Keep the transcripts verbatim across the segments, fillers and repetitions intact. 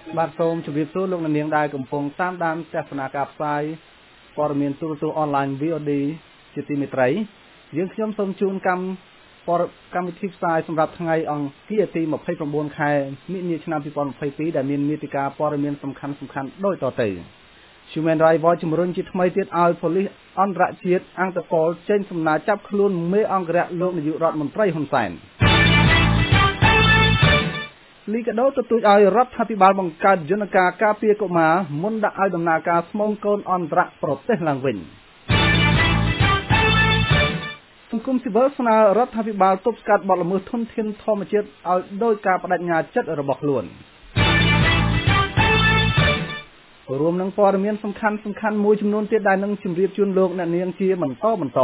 បាទសូមជម្រាបសួរលោកនាងដែលកំពុងតាមដានទស្សនាការផ្សាយព័ត៌មានទូរទស្សន៍អនឡាញ វី អូ ឌី ជាទីមេត្រីយើងខ្ញុំសូមជូនកម្មព័ត៌កម្មវិធីផ្សាយសម្រាប់ថ្ងៃអង្គារទីម្ភៃប្រាំបួនខែមិនិនាឆ្នាំពីរពាន់ម្ភៃពីរដែលមានមាតិកាព័ត៌មានសំខាន់សំខាន់ដូចតទៅ Human Rights Watch ជំរុញជាថ្មីទៀតឲ្យប៉ូលីសអន្តរជាតិអង្គតកលចេញសំណើចាប់ខ្លួនមេអង្គរៈលោកនាយករដ្ឋមន្ត្រីហ៊ុនសែនលីកាដូទទូចឲ្យរដ្ឋាភិបាលបង្កើតយន្តការការពារកុមារមុនដាក់ឲ្យដំណើរការស្មងកូនអន្តរប្រទេសឡើងវិញសង្គមស៊ីវិលស្នើរដ្ឋាភិបាលទប់ស្កាត់បទល្មើសធនធានធម្មជាតិឲ្យដោយការបដិញ្ញាចិត្តរបស់ខ្លួនរួមនឹងព័ត៌មានសំខាន់សំខាន់មួយចំនួនទៀតដែលនឹងជម្រាបជូនលោកអ្នកនាងជាបន្តបន្ត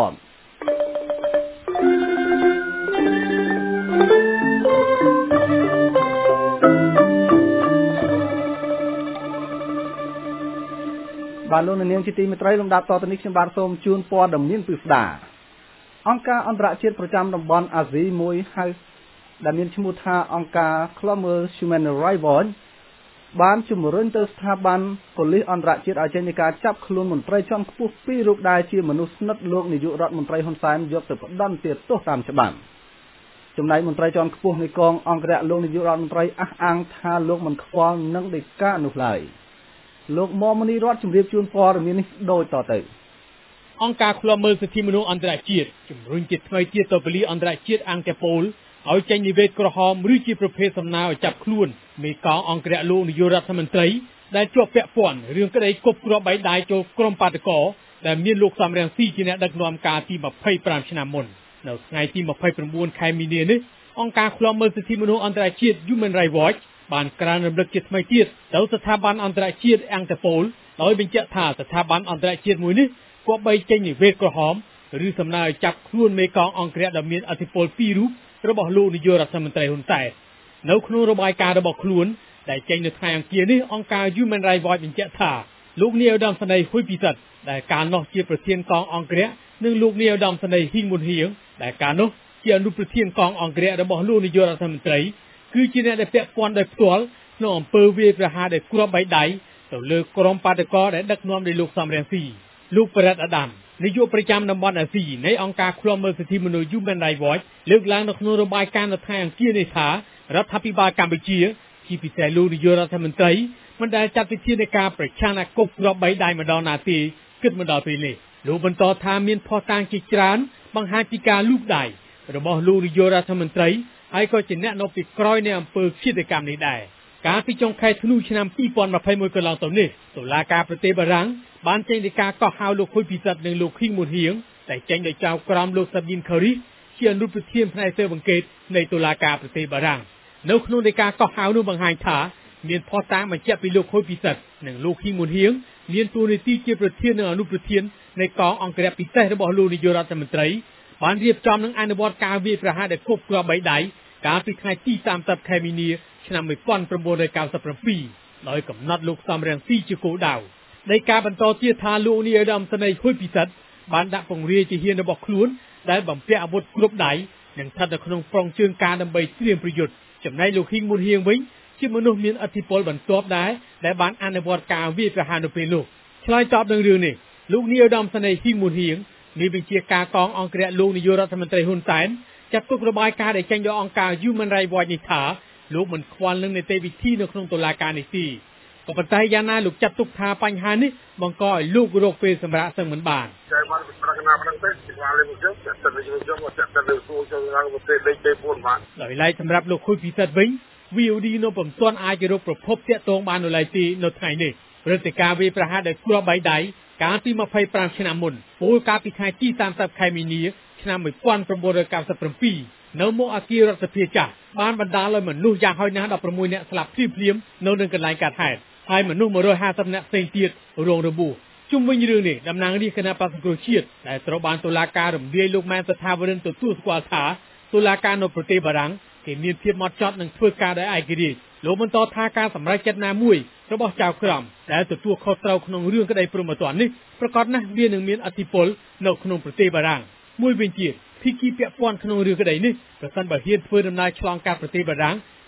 បាទលោកអ្នកនាងជាទីមេត្រីលំដាប់តទៅនេះខ្ញុំបាទសូមជូនព័ត៌មានពិស្ដាអង្គការអន្តរជាតិប្រចាំតំបន់អាស៊ីមួយហៅដែលមានឈ្មោះថាអង្គការ Human Rights Watch បានជំរុញទៅស្ថាប័នប៉ូលីសអន្តរជាតិឲ្យចេញនៃការចាប់ខ្លួនមន្ត្រីជាន់ខ្ពស់ពីររូបដែលជាមនុស្សស្និទ្ធលោកនាយករដ្ឋមន្ត្រីហ៊ុនសែនយកទៅផ្ដន្ទាទោសតាមច្បាប់ចំណែកមន្ត្រីជាន់ខ្ពស់នៃកងអង្គរៈលោកនាយករដ្ឋមន្ត្រីអះអាងថាលោកមិនខ្វល់នឹងដីកានោះឡើយលោកមុំមនីរតជំរាបជូនព័ត៌មាននេះដូចតទៅអង្គការឃ្លាំមើលសិទ្ធិមនុស្សអន្តរជាតិជំរុញជាថ្មីទៀតទៅប៉ូលីសអន្តរជាតិអង្គតប៉ូលឲ្យចេញនិវេសក្រហមឬជាប្រភេទសំណើឲ្យចាប់ខ្លួនមេកងអង្គរៈលោកនាយករដ្ឋមន្ត្រីដែលជាប់ពាក់ព័ន្ធរឿងក្តីគប់គ្រាប់បែកដៃចូលក្រុមបាតកោដែលមានលោកសំរងស៊ីជាអ្នកដឹកនាំការទីម្ភៃប្រាំឆ្នាំមុននៅថ្ងៃទីម្ភៃប្រាំបួនខែមីនានេះអង្គការឃ្លាំមើលសិទ្ធិមនុស្សអន្តរជាតិ Human Rights Watch បានក្រើនរំលឹកជាថ្មីទៀតទៅស្ថាប័នអន្តរជាតិអង្គតប៉ូលដោយបញ្ជាក់ថាស្ថាប័នអន្តរជាតិមួយនេះគប្បីចេញនិវេសក្រហមឬសំណើឲ្យចាប់ខ្លួនមេកងអង្គរៈដែលមានអធិបុលពីររូបរបស់លោកនាយករដ្ឋមន្ត្រីហ៊ុនសែននៅក្នុងរបាយការណ៍របស់ខ្លួនដែលចេញនៅថ្ងៃអង្គារនេះអង្គការ Human Rights Watch បញ្ជាក់ថាលោកនាយឧត្តមសេនីយ៍ហ៊ុយពិសិដ្ឋដែលកាលនោះជាប្រធានកងអង្គរៈនិងលោកនាយឧត្តមសេនីយ៍ហ៊ីងមុនហៀងដែលកាលនោះជាអនុប្រធានកងអង្គរៈរបស់លោកនាយករដ្ឋមន្ត្រីគឺជាអ្នកដែលពាក់ព័ន្ធដោយផ្ទាល់ក្នុងអំពើវាយប្រហារដែលគ្រាប់បែកដៃទៅលើក្រុមបាតកោដែលដឹកនាំដោយលោកសំរងស៊ីលោកបរិទ្ធអាដាមនាយកប្រចាំតំបន់អាស៊ីនៃអង្គការឃ្លាំមើលសិទ្ធិមនុស្ស Human Rights Watch លើកឡើងនៅក្នុងរបាយការណ៍នៅថ្ងៃអង្គារនេះថារដ្ឋាភិបាលកម្ពុជាជាពិសេសលោកនាយករដ្ឋមន្ត្រីមិនដែលចាត់វិធានការប្រឆាំងអាគប់គ្រាប់បែកដៃម្ដងណាទេគិតមកដល់ពេលនេះលោកបន្តថាមានភស្តុតាងជាច្រើនបង្ហាញពីការលូកដៃរបស់លោកនាយករដ្ឋមន្ត្រីហើយក៏ជាអ្នកនៅពីក្រោយនៃអំពើឃាតកម្មនេះដែរកាលពីចុងខែធ្នូឆ្នាំពីរពាន់ម្ភៃមួយកន្លងទៅនេះតុលាការប្រទេសបារាំងបានចេញដីកាកោះហៅលោកហ៊ុយពិសិដ្ឋនិងលោកហ៊ីងមុនហៀងតែចេញដោយចៅក្រមលោកសាប៊ីនខារីជាអនុប្រធានផ្នែកស៊ើបអង្កេតនៃតុលាការប្រទេសបារាំងនៅក្នុងដីកាកោះហៅនោះបង្ហាញថាមានភស្តុតាងបញ្ជាក់ពីលោកហ៊ុយពិសិដ្ឋនិងលោកហ៊ីងមុនហៀងមានតួនាទីជាប្រធាននិងអនុប្រធាននៃកងអង្គរៈពិសេសរបស់លោកនាយករដ្ឋមន្ត្រីបានរៀបចំនិងអនុវត្តការវាយប្រហារដែលគប់គ្រាប់បែកដៃកាលពីថ្ងៃទីសាមសិបខែមីនាឆ្នាំmột nghìn chín trăm chín mươi bảyដោយកំណត់លោកសំរងស៊ីជាគោលដៅនៃការបន្តទៀតថាលោកនាយឧត្តមសេនីយ៍ហ៊ុយពិសិដ្ឋបានដាក់ពង្រាយជាហ៊ានរបស់ខ្លួនដែលបំពាក់អាវុធគ្រប់ដៃនិងស្ថិតនៅក្នុងប្រងជើងការដើម្បីត្រៀមប្រយុទ្ធចំណែកលោកហ៊ីងមុនហៀងវិញជាមនុស្សមានឥទ្ធិពលបន្ទាប់ដែរដែលបានអនុវត្តការវាយប្រហារនៅពេលនោះឆ្លើយតបនឹងរឿងនេះលោកនាយឧត្តមសេនីយ៍ហ៊ីងមុនហៀងមានបញ្ជាការកងអង្គរៈលោកនាយករដ្ឋមន្ត្រីហ៊ុនសែនចាត់ទុករបាយការណ៍ដែលចេញដោយអង្គការ Human Rights Watch នេះថាលោកមិនខ្វល់នឹងនីតិវិធីនៅក្នុងតុលាការនេះទេក៏ប៉ុន្តែយ៉ាងណាលោកចាត់ទុកថាបញ្ហានេះបង្កឲ្យលោករកពេលសម្រាប់សឹងមិនបានដោយឡែកសម្រាប់លោកហ៊ុយពិសិដ្ឋវិញ វី អូ ឌី នៅពុំទាន់អាចរកប្រភពតាក់ទងបាននៅឡើយទេនៅថ្ងៃនេះព្រឹត្តិការណ៍វាយប្រហារដោយគ្រាប់បែកដៃកាលពីម្ភៃប្រាំឆ្នាំមុនពលកាលពីថ្ងៃទីសាមសិបខែមីនាឆ្នាំmột nghìn chín trăm chín mươi bảyនៅមុខអគាររដ្ឋសភាចាស់បានបណ្ដាលឲ្យមនុស្សយ៉ាងហោចណាស់ដប់ប្រាំមួយនាក់ស្លាប់ភ្លាមៗនៅនឹងកន្លែងកើតហេតុហើយមនុស្សមួយរយហាសិបនាក់ផ្សេងទៀតរងរបួសជុំវិញរឿងនេះតំណាងរាជគណៈបក្សសង្គ្រោះជាតិដែលត្រូវបានតុលាការរំលាយលោកម៉ែនសថាវរិនទទួលស្គាល់ថាតុលាការនៅប្រទេសបារាំងគេមានភាពម៉ត់ចត់និងធ្វើការដោយឯករាជ្យលោកបន្តថាការសម្រេចចិត្តណាមួយរបស់ចៅក្រមដែលទទួលខុសត្រូវក្នុងរឿងក្តីព្រហ្មទណ្ឌនេះប្រកាសណាស់វានឹងមានឥទ្ធិពលនៅក្នុងប្រទេសបារាំងមួយវិញទៀតភាគីពាក់ព័ន្ធក្នុងរឿងក្តីនេះប្រសិនបើហ៊ានធ្វើដំណើរឆ្លងកាត់ប្រទេសបារាំង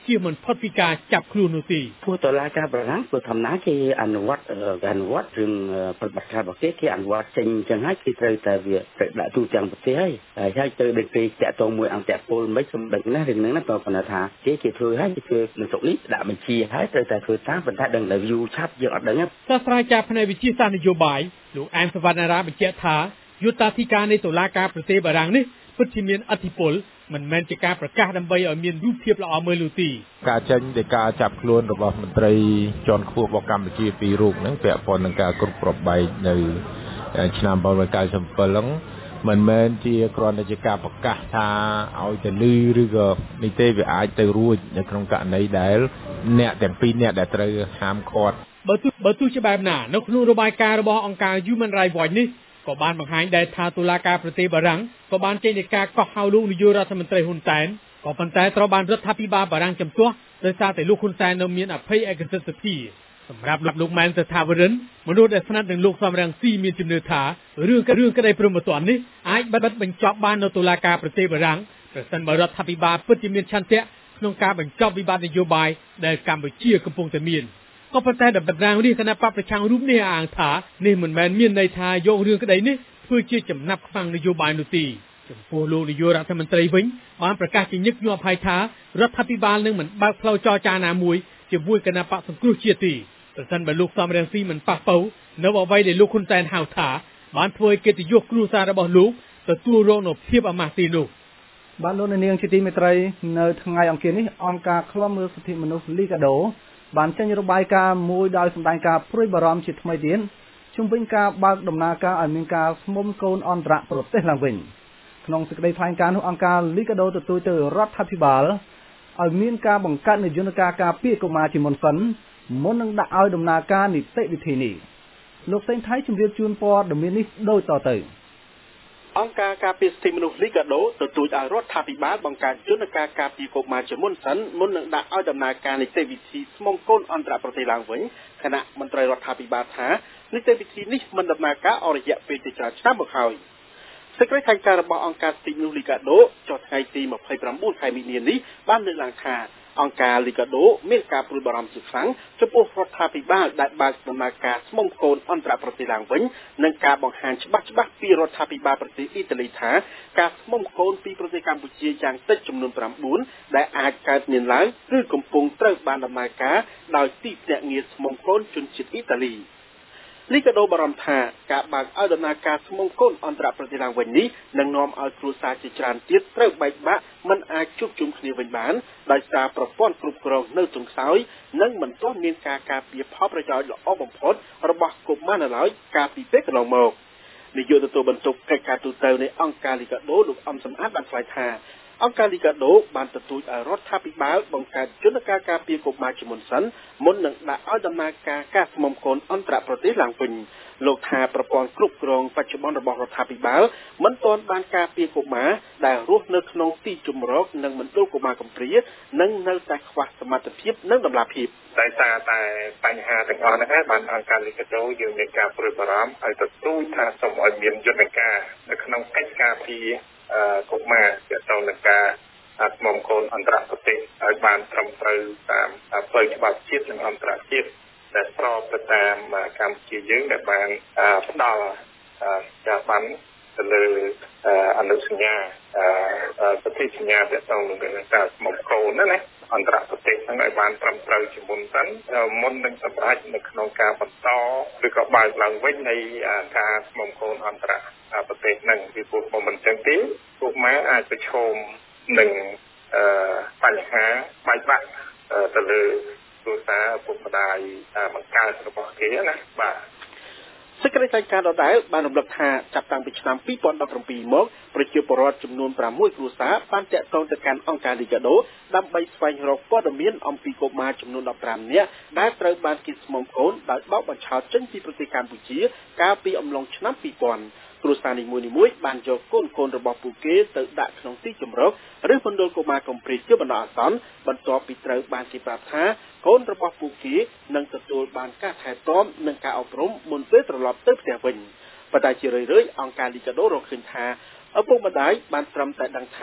ជៀសមិនផុតពីការចាប់ខ្លួននោះទេពួកតុលាការបារាំងពួកធម្មតាគេអនុវត្តអនុវត្តរឿងប្រតិបត្តិការរបស់គេគេអនុវត្តចេញចឹងហើយគេត្រូវតែវាត្រូវដាក់ទូទាំងប្រទេសហើយហើយទៅដូចគេតាក់ទងមួយអង្គតពលមិនសម្ដេចណារឿងហ្នឹងណាបើគាត់ថាគេគេធ្វើហើយគេធ្វើនៅស្រុកនេះដាក់បញ្ជាហើយត្រូវតែធ្វើតាមប៉ុន្តែដឹងតែយូរឆាប់យើងអត់ដឹងទេសាស្ត្រាចារ្យផ្នែកវិទ្យាសាស្ត្រនយោបាយលោកអែមសវណ្ណារាបញ្ជាក់ថាយុត្តាធិការនៃតុលាការប្រទេសបារាំងនេះពិតជាមានឥទ្ធិពលមិនមែនជាការប្រកាសដើម្បីឲ្យមានរូបភាពល្អមើលនោះទេការចេញនៃការចាប់ខ្លួនរបស់មន្ត្រីជាន់ខ្ពស់របស់កម្ពុជាពីររូបហ្នឹងពាក់ព័ន្ធនឹងការគ្រប់ប្របែកនៅឆ្នាំmột nghìn chín trăm chín mươi bảyហ្នឹងមិនមែនជាគ្រាន់តែជាការប្រកាសថាឲ្យទៅលឺឬក៏នេះទេវាអាចទៅរួចនៅក្នុងករណីដែលអ្នកទាំងពីរអ្នកដែលត្រូវហាមឃាត់បើទោះបើទោះជាបែបណានៅក្នុងរបាយការណ៍របស់អង្គការ Human Rights Watch នេះក៏បានបង្ហាញដែរថាតុលាការប្រទេសបារាំងក៏បានចេញនៃការកោះហៅលោកនាយករដ្ឋមន្ត្រីហ៊ុនសែនក៏ប៉ុន្តែត្រូវបានរដ្ឋាភិបាលបារាំងជំទាស់ដោយសារតែលោកហ៊ុនសែននៅមានអភ័យឯកសិទ្ធិសភាសម្រាប់លោកម៉ែនសថាវរិនមនុស្សដែលស្និទ្ធនឹងលោកសំរងស៊ីមានជំនឿថារឿងរឿងក្តីព្រហ្មទណ្ឌនេះអាចបិទបញ្ចប់បាននៅតុលាការប្រទេសបារាំងប្រសិនបើរដ្ឋាភិបាលពិតជាមានឆន្ទៈក្នុងការបញ្ចប់វិបត្តិនយោបាយដែលកម្ពុជាកំពុងតែមានក៏ប៉ុន្តែដំណាងនេះគណៈបព្វប្រឆាំងរូបនេះអាងថានេះមិនមែនមានន័យថាយករឿងក្តីនេះធ្វើជាចំណាប់ខ្មាំងនយោបាយនោះទេចំពោះលោកនាយករដ្ឋមន្ត្រីវិញបានប្រកាសជាញឹកញាប់ហើយថារដ្ឋាភិបាលនឹងមិនបើកផ្លូវចរចាណាមួយជាមួយគណៈបកសង្គ្រោះជាតិទេប្រសិនបើលោកសំរងស៊ីមិនប៉ះប៉ូវនៅអ្វីដែលលោកហ៊ុនសែនហៅថាបានធ្វើឲ្យកិត្តិយសគ្រួសាររបស់លោកទទួលរងនូវភាពអាម៉ាស់ទីនោះបានលោកនាងជាទីមេត្រីនៅថ្ងៃអង្គារនេះអង្គការឃ្លាំមើលសិទ្ធិមនុស្សលីកាដូបានចេញរបាយការណ៍មួយដោយសម្ដែងការព្រួយបារម្ភជាថ្មីទៀតជុំវិញការបើកដំណើរការឲ្យមានការស្មុំកូនអន្តរប្រទេសឡើងវិញក្នុងសេចក្តីថ្លែងការណ៍នោះអង្គការលីកាដូទទូចទៅរដ្ឋាភិបាលឲ្យមានការបង្កើតនយោបាយការពារកុមារជាមុនសិនមុននឹងដាក់ឲ្យដំណើរការនីតិវិធីនេះលោកសេងថៃជម្រាបជូនព័ត៌មាននេះដូចតទៅអង្គការការពារសិទ្ធិមនុស្សលីកាដូទទូចឲ្យរដ្ឋាភិបាលបង្កើតយន្តការការពារកុមារជាមុនសិនមុននឹងដាក់ឲ្យដំណើរការនីតិវិធីស្មុំកូនអន្តរប្រទេសឡើងវិញគណៈមន្ត្រីរដ្ឋាភិបាលថានីតិវិធីនេះមិនដំណើរការអស់រយៈពេលជាច្រើនឆ្នាំមកហើយសេចក្តីថ្លែងការណ៍របស់អង្គការសិទ្ធិមនុស្សលីកាដូចុះថ្ងៃទីยี่สิบเก้าខែមីនានេះបានលើកឡើងថាអង្គការលីកាដូមានការព្រួយបារម្ភជាខ្លាំងចំពោះរដ្ឋាភិបាលដែលបើកដំណើរការស្មុំកូនអន្តរប្រទេសឡើងវិញនិងការបង្ហាញច្បាស់ច្បាស់ពីរដ្ឋាភិបាលប្រទេសអ៊ីតាលីថាការស្មុំកូនពីប្រទេសកម្ពុជាយ៉ាងតិចចំនួនnineដែលអាចកើតមានឡើងឬកំពុងត្រូវបានដំណើរការដោយទីភ្នាក់ងារស្មុំកូនជនជាតិអ៊ីតាលីលីកាដូបារម្ភថាការបើកឲ្យដំណើរការស្មុំកូនអន្តរប្រទេសឡើងវិញនេះនឹងនាំឲ្យគ្រួសារជាច្រើនទៀតត្រូវបែកបាក់មិនអាចជួបជុំគ្នាវិញបានដោយសារប្រព័ន្ធគ្រប់គ្រងនៅទន្ខ្សោយនិងមិនទាន់មានការការពារផលប្រយោជន៍ល្អបំផុតរបស់កុមារនៅឡើយកាលពីពេលកន្លងមកនាយកទទួលបន្ទុកកិច្ចការទូតនៃអង្គការលីកាដូលោកអំសំអាតបានថ្លែងថាអង្គការលីកាដូបានទទូចឲ្យរដ្ឋាភិបាលបង្កើតយន្តការការពារកុមារជាមុនសិនមុននឹងដាក់ឲ្យដំណើរការការស្មុំកូនអន្តរប្រទេសឡើងវិញលោកថាប្រព័ន្ធគ្រប់គ្រងបច្ចុប្បន្នរបស់រដ្ឋាភិបាលមិនទាន់បានការពារកុមារដែលរស់នៅក្នុងទីជម្រកនិងមណ្ឌលកុមារកំព្រានិងនៅតែខ្វះសមត្ថភាពនិងតម្លាភាពដោយសារតែបញ្ហាទាំងអស់ហ្នឹងបានអង្គការលីកាដូយើងមានការព្រួយបារម្ភឲ្យទទូចថាសូមឲ្យមានយន្តការនៅក្នុងកិច្ចការពារកុមារទាក់ទងនឹងការស្មុំកូនអន្តរប្រទេសឲ្យបានត្រឹមត្រូវតាមផ្លូវច្បាប់ជាតិនិងអន្តរជាតិដែលស្របទៅតាមកម្ពុជាយើងដែលបានផ្ដល់ការបានទៅលើអនុសញ្ញាប្រតិសញ្ញាទាក់ទងនឹងការស្មុំកូនណាណាអន្តរប្រទេសហ្នឹងឲ្យបានត្រឹមត្រូវជាមុនសិនមុននឹងសម្រេចនៅក្នុងការបន្តឬក៏បើកឡើងវិញនៃការស្មុំកូនអន្តរប្រទេសហ្នឹងពីព្រោះបើមិនចឹងទេពួកម៉ែអាចប្រឈមនឹងបញ្ហាបែកបាក់ទៅលើគ្រួសារពុកម្ដាយបង្កើតរបស់គេណាបាទសេចក្តីថ្លែងការណ៍ដដែលបានរំលឹកថាចាប់តាំងពីឆ្នាំtwo thousand seventeenមកប្រជាពលរដ្ឋចំនួនsixគ្រួសារបានតាក់ទងទៅកាន់អង្គការលីកាដូដើម្បីស្វែងរកព័ត៌មានអំពីកុមារចំនួនfifteenនាក់ដែលត្រូវបានគេស្មុំកូនដោយបោកបញ្ឆោតចេញពីប្រទេសកម្ពុជាកាលពីអំឡុងឆ្នាំtwo thousandគ្រួសារនីមួយៗបានយកកូនកូនរបស់ពួកគេទៅដាក់ក្នុងទីជម្រកឬមណ្ឌលកុមារកំព្រាជាបណ្ដោះអាសន្នបន្ទាប់ពីត្រូវបានគេប្រាប់ថាកូនរបស់ពួកគេនឹងទទួលបានការថែទាំនិងការអប់រំមុនពេលត្រឡប់ទៅផ្ទះវិញប៉ុន្តែជារឿយៗអង្គការលីកាដូរកឃើញថាឪពុកម្ដាយបានត្រឹមតែដឹងថា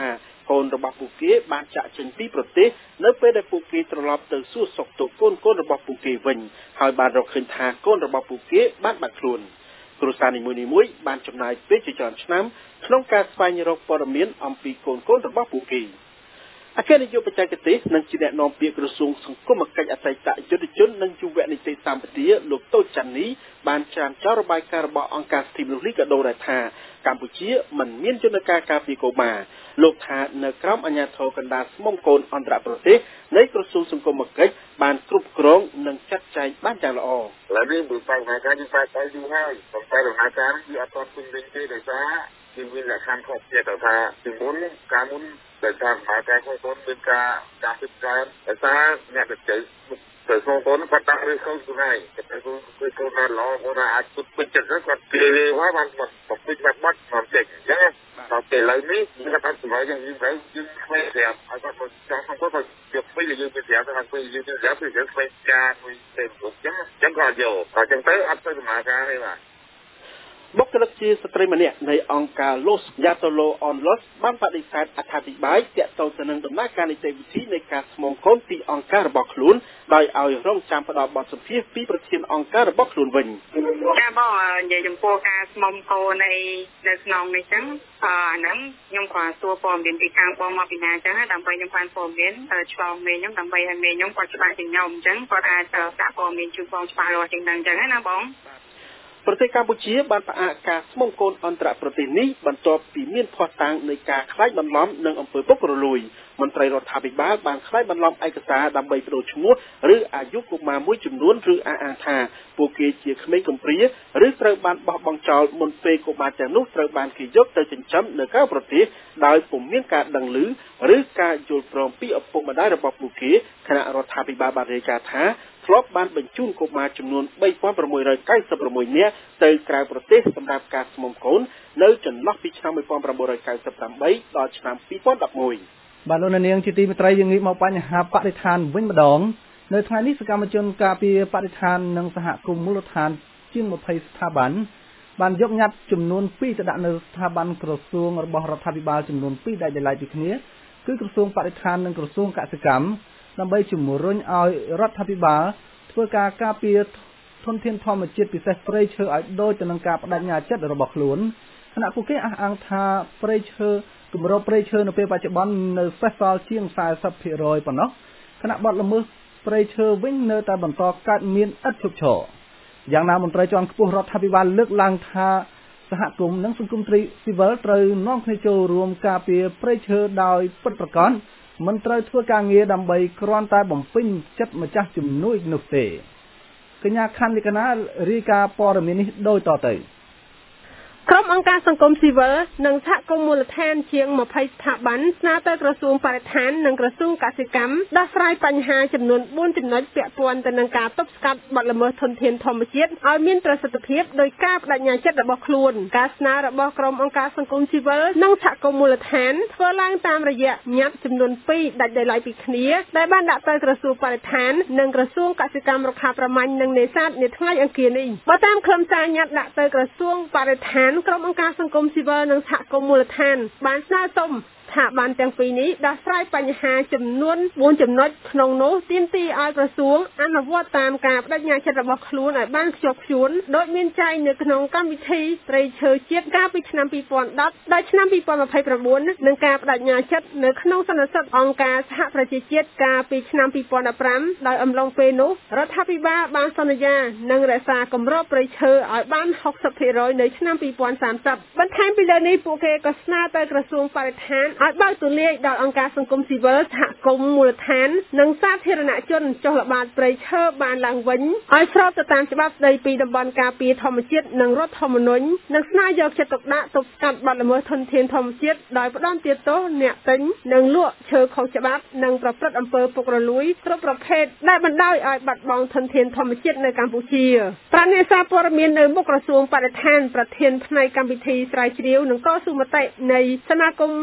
កូនរបស់ពួកគេបានចាក់ចេញពីប្រទេសនៅពេលដែលពួកគេត្រឡប់ទៅសួរសុខទុក្ខកូនកូនរបស់ពួកគេវិញហើយបានរកឃើញថាកូនរបស់ពួកគេបានបាត់ខ្លួនគ្រួសារនីមួយៗបានចំណាយពេលជាច្រើនឆ្នាំក្នុងការស្វែងរកព័ត៌មានអំពីកូនកូនរបស់ពួកគេអគ្គនាយកបច្ចេកទេសនិងជាអ្នកនាំពាក្យក្រសួងសង្គមគិច្ចអតីតយុទ្ធជននិងយុវនីតិសម្បទាលោកតូចច័ន្ទនីបានច្រានចោលរបាយការណ៍របស់អង្គការសិទ្ធិមនុស្សលីកាដូដែលថាកម្ពុជាមិនមានយន្តការការពារកុមារលោកថានៅក្រោមអាជ្ញាធរកណ្ដាលស្មុំកូនអន្តរប្រទេសនៃក្រសួងសង្គមគិច្ចបានគ្រប់គ្រងនិងចាត់ចែងបានយ៉ាងល្អឥឡូវនេះបើបញ្ហាការយើងបានទៅយូរហើយប៉ុន្តែដំណើរការវាអត់ទាន់ពេញលេញទេដោយសារវាមានលក្ខខណ្ឌខុសគ្នាទៅថាពីមុនការមុនដោយសារដំណើរការของកូនមានការការពិចារណាដោយសារអ្នកទៅទៅទៅក្នុងកូនគាត់ដាក់ឬខ្លួនខ្លួនឯងតែគាត់គឺកូនបានល្អគាត់អាចពុតពេញចិត្តគាត់គេលេហើយបានបំពេញបាត់បាត់មកចេញអញ្ចឹងដល់ពេលឥឡូវនេះយើងគាត់សម្រាប់យើងយើងទៅយើងខ្វែងប្រាប់ឲ្យគាត់ចង់ក្នុងគាត់យកពេលយើងទៅប្រាប់ថាពេលយើងទៅប្រាប់គឺយើងខ្វែងការមួយទៅគ្រប់អញ្ចឹងអញ្ចឹងគាត់យកអញ្ចឹងទៅអត់ទៅដំណើរការទេបាទបុគ្គលិកជាស្ត្រីម្នាក់នៃអង្គការ Los Yatolo on Los បានបដិសេធអត្ថាធិប្បាយទាក់ទងទៅនឹងដំណើរការនីតិវិធីនៃការស្មងកូនពីអង្គការរបស់ខ្លួនដោយឲ្យរងចាំផ្ដល់បទសម្ភាសន៍ពីប្រធានអង្គការរបស់ខ្លួនវិញចាបងនិយាយចំពោះការស្មងកូននៃនៅក្នុងនេះចឹងអាហ្នឹងខ្ញុំក៏សួរព័ត៌មានពីខាងបងមកពីណាចឹងដើម្បីខ្ញុំបានព័ត៌មានឆ្លងមេខ្ញុំដើម្បីឲ្យមេខ្ញុំគាត់ច្បាស់ជាខ្ញុំអញ្ចឹងគាត់អាចដាក់ព័ត៌មានជូនបងច្បាស់លាស់ជាងហ្នឹងចឹងណាបងប្រទេសកម្ពុជាបានផ្អាកការស្មងកូនអន្តរប្រទេសនេះបន្ទាប់ពីមានភស្តុតាងនៃការក្លែងបន្លំនិងអំពើពុករលួយមន្ត្រីរដ្ឋាភិបាលបានក្លែងបន្លំឯកសារដើម្បីបដូរឈ្មោះឬអាយុកុមារមួយចំនួនឬអះអាងថាពួកគេជាក្មេងកំព្រាឬត្រូវបានបោះបង់ចោលមុនពេលកុមារទាំងនោះត្រូវបានគេយកទៅចិញ្ចឹមនៅក្រៅប្រទេសដោយពុំមានការដឹងឮឬការយល់ព្រមពីឪពុកម្ដាយរបស់ពួកគេគណៈរដ្ឋាភិបាលបានរាយការណ៍ថាធ្លាប់បានបញ្ជូនកុមារចំនួនបីពាន់ប្រាំមួយរយកៅសិបប្រាំមួយនាក់ទៅក្រៅប្រទេសសម្រាប់ការស្មុំកូននៅចន្លោះពីឆ្នាំmột nghìn chín trăm chín mươi támដល់ឆ្នាំពីរពាន់ដប់មួយបាទលោកនាងជាទីមេត្រីយើងងាកមកបញ្ហាបរិស្ថានវិញម្ដងនៅថ្ងៃនេះសកម្មជនការពារបរិស្ថាននិងសហគមន៍មូលដ្ឋានជាងยี่สิบស្ថាប័នបានយកញត្តិចំនួនពីរទៅដាក់នៅស្ថាប័នក្រសួងរបស់រដ្ឋាភិបាលចំនួនពីរដែលដៃឡៃពីគ្នាគឺក្រសួងបរិស្ថាននិងក្រសួងកសិកម្មដើម្បីជំរុញឲ្យរដ្ឋាភិបាលធ្វើការការពារធនធានធម្មជាតិពិសេសព្រៃឈើឲ្យដូចទៅនឹងការបដិញ្ញាចិត្តរបស់ខ្លួនខណៈពួកគេអះអាងថាព្រៃឈើគម្របព្រៃឈើនៅពេលបច្ចុប្បន្ននៅសេសសល់ជាងสี่สิบភាគរយ ប៉ុណ្ណោះខណៈបទល្មើសព្រៃឈើវិញនៅតែបន្តកើតមានឥតឈប់ឈរយ៉ាងណាមន្ត្រីជាន់ខ្ពស់រដ្ឋាភិបាលលើកឡើងថាសហគមន៍និងសង្គមស៊ីវិលត្រូវនាំគ្នាចូលរួមការពារព្រៃឈើដោយពិតប្រាកដមិនត្រូវធ្វើការងារដើម្បីគ្រាន់តែបំពេញចិត្តម្ចាស់ជំនួយនោះទេកញ្ញាខណ្ឌលក្ខណារាយការណ៍ព័ត៌មាននេះដូចតទៅក្រុមអង្គការសង្គមស៊ីវិលនិងសហគមន៍មូលដ្ឋានជាងยี่สิบស្ថាប័នស្នើទៅក្រសួងបរិស្ថាននិងក្រសួងកសិកម្មដោះស្រាយបញ្ហាចំនួនbốnចំណុចពាក់ព័ន្ធទៅនឹងការទប់ស្កាត់បទល្មើសធនធានធម្មជាតិឲ្យមានប្រសិទ្ធភាពដោយការបដិញ្ញាចិត្តរបស់ខ្លួនការស្នើរបស់ក្រុមអង្គការសង្គមស៊ីវិលនិងសហគមន៍មូលដ្ឋានធ្វើឡើងតាមរយៈញត្តិចំនួនពីរដាច់ដោយឡែកពីគ្នាដែលបានដាក់ទៅក្រសួងបរិស្ថាននិងក្រសួងកសិកម្មរុក្ខាប្រមាញ់និងនេសាទនាថ្ងៃអង្គារនេះបើតាមខ្លឹមសារញត្តិដាក់ទៅក្រសួងបរិស្ថានក្រុមអង្គការសង្គមស៊ីវិលនិងសហគមន៍មូលដ្ឋានបានស្នើសុំស្ថាប័នទាំងពីរនេះដោះស្រាយបញ្ហាចំនួនbốnចំណុចក្នុងនោះទាមទារឲ្យក្រសួងអនុវត្តតាមការបដិញ្ញាចិត្តរបស់ខ្លួនឲ្យបានខ្ជាប់ខ្ជួនដោយមានចែងនៅក្នុងកម្មវិធីព្រៃឈើជាតិកាលពីឆ្នាំtwo thousand tenដល់ឆ្នាំtwo thousand twenty-nineនិងការបដិញ្ញាចិត្តនៅក្នុងសន្និសីទអង្គការសហប្រជាជាតិកាលពីឆ្នាំtwo thousand fifteenដោយអំឡុងពេលនោះរដ្ឋាភិបាលបានសន្យានឹងរក្សាគម្របព្រៃឈើឲ្យបានsixtyភាគរយនៅឆ្នាំtwo thousand thirtyបន្ថែមពីលើនេះពួកគេក៏ស្នើទៅក្រសួងបរិស្ថានឲ្យបើកទូលាយដល់អង្គការសង្គមស៊ីវិលសហគមន៍មូលដ្ឋាននិងសាធារណជនចុះល្បាតព្រៃឈើបានឡើងវិញឲ្យស្របទៅតាមច្បាប់ស្តីពីតំបន់ការពារធម្មជាតិនិងរដ្ឋធម្មនុញ្ញនិងស្នើយកចិត្តទុកដាក់ទប់ស្កាត់បទល្មើសធនធានធម្មជាតិដោយផ្តន្ទាទោសអ្នកទិញនិងលក់ឈើខុសច្បាប់និងប្រព្រឹត្តអំពើពុករលួយគ្រប់ប្រភេទដែលបណ្ដោយឲ្យបាត់បង់ធនធានធម្មជាតិនៅកម្ពុជាប្រាជ្ញាសារព័ត៌មាននៅមុខក្រសួងបរិស្ថានប្រធានផ្នែកកម្មវិធីស្រាវជ្រាវនិងកស៊ូមតិនៃសមាគមបណ្ដា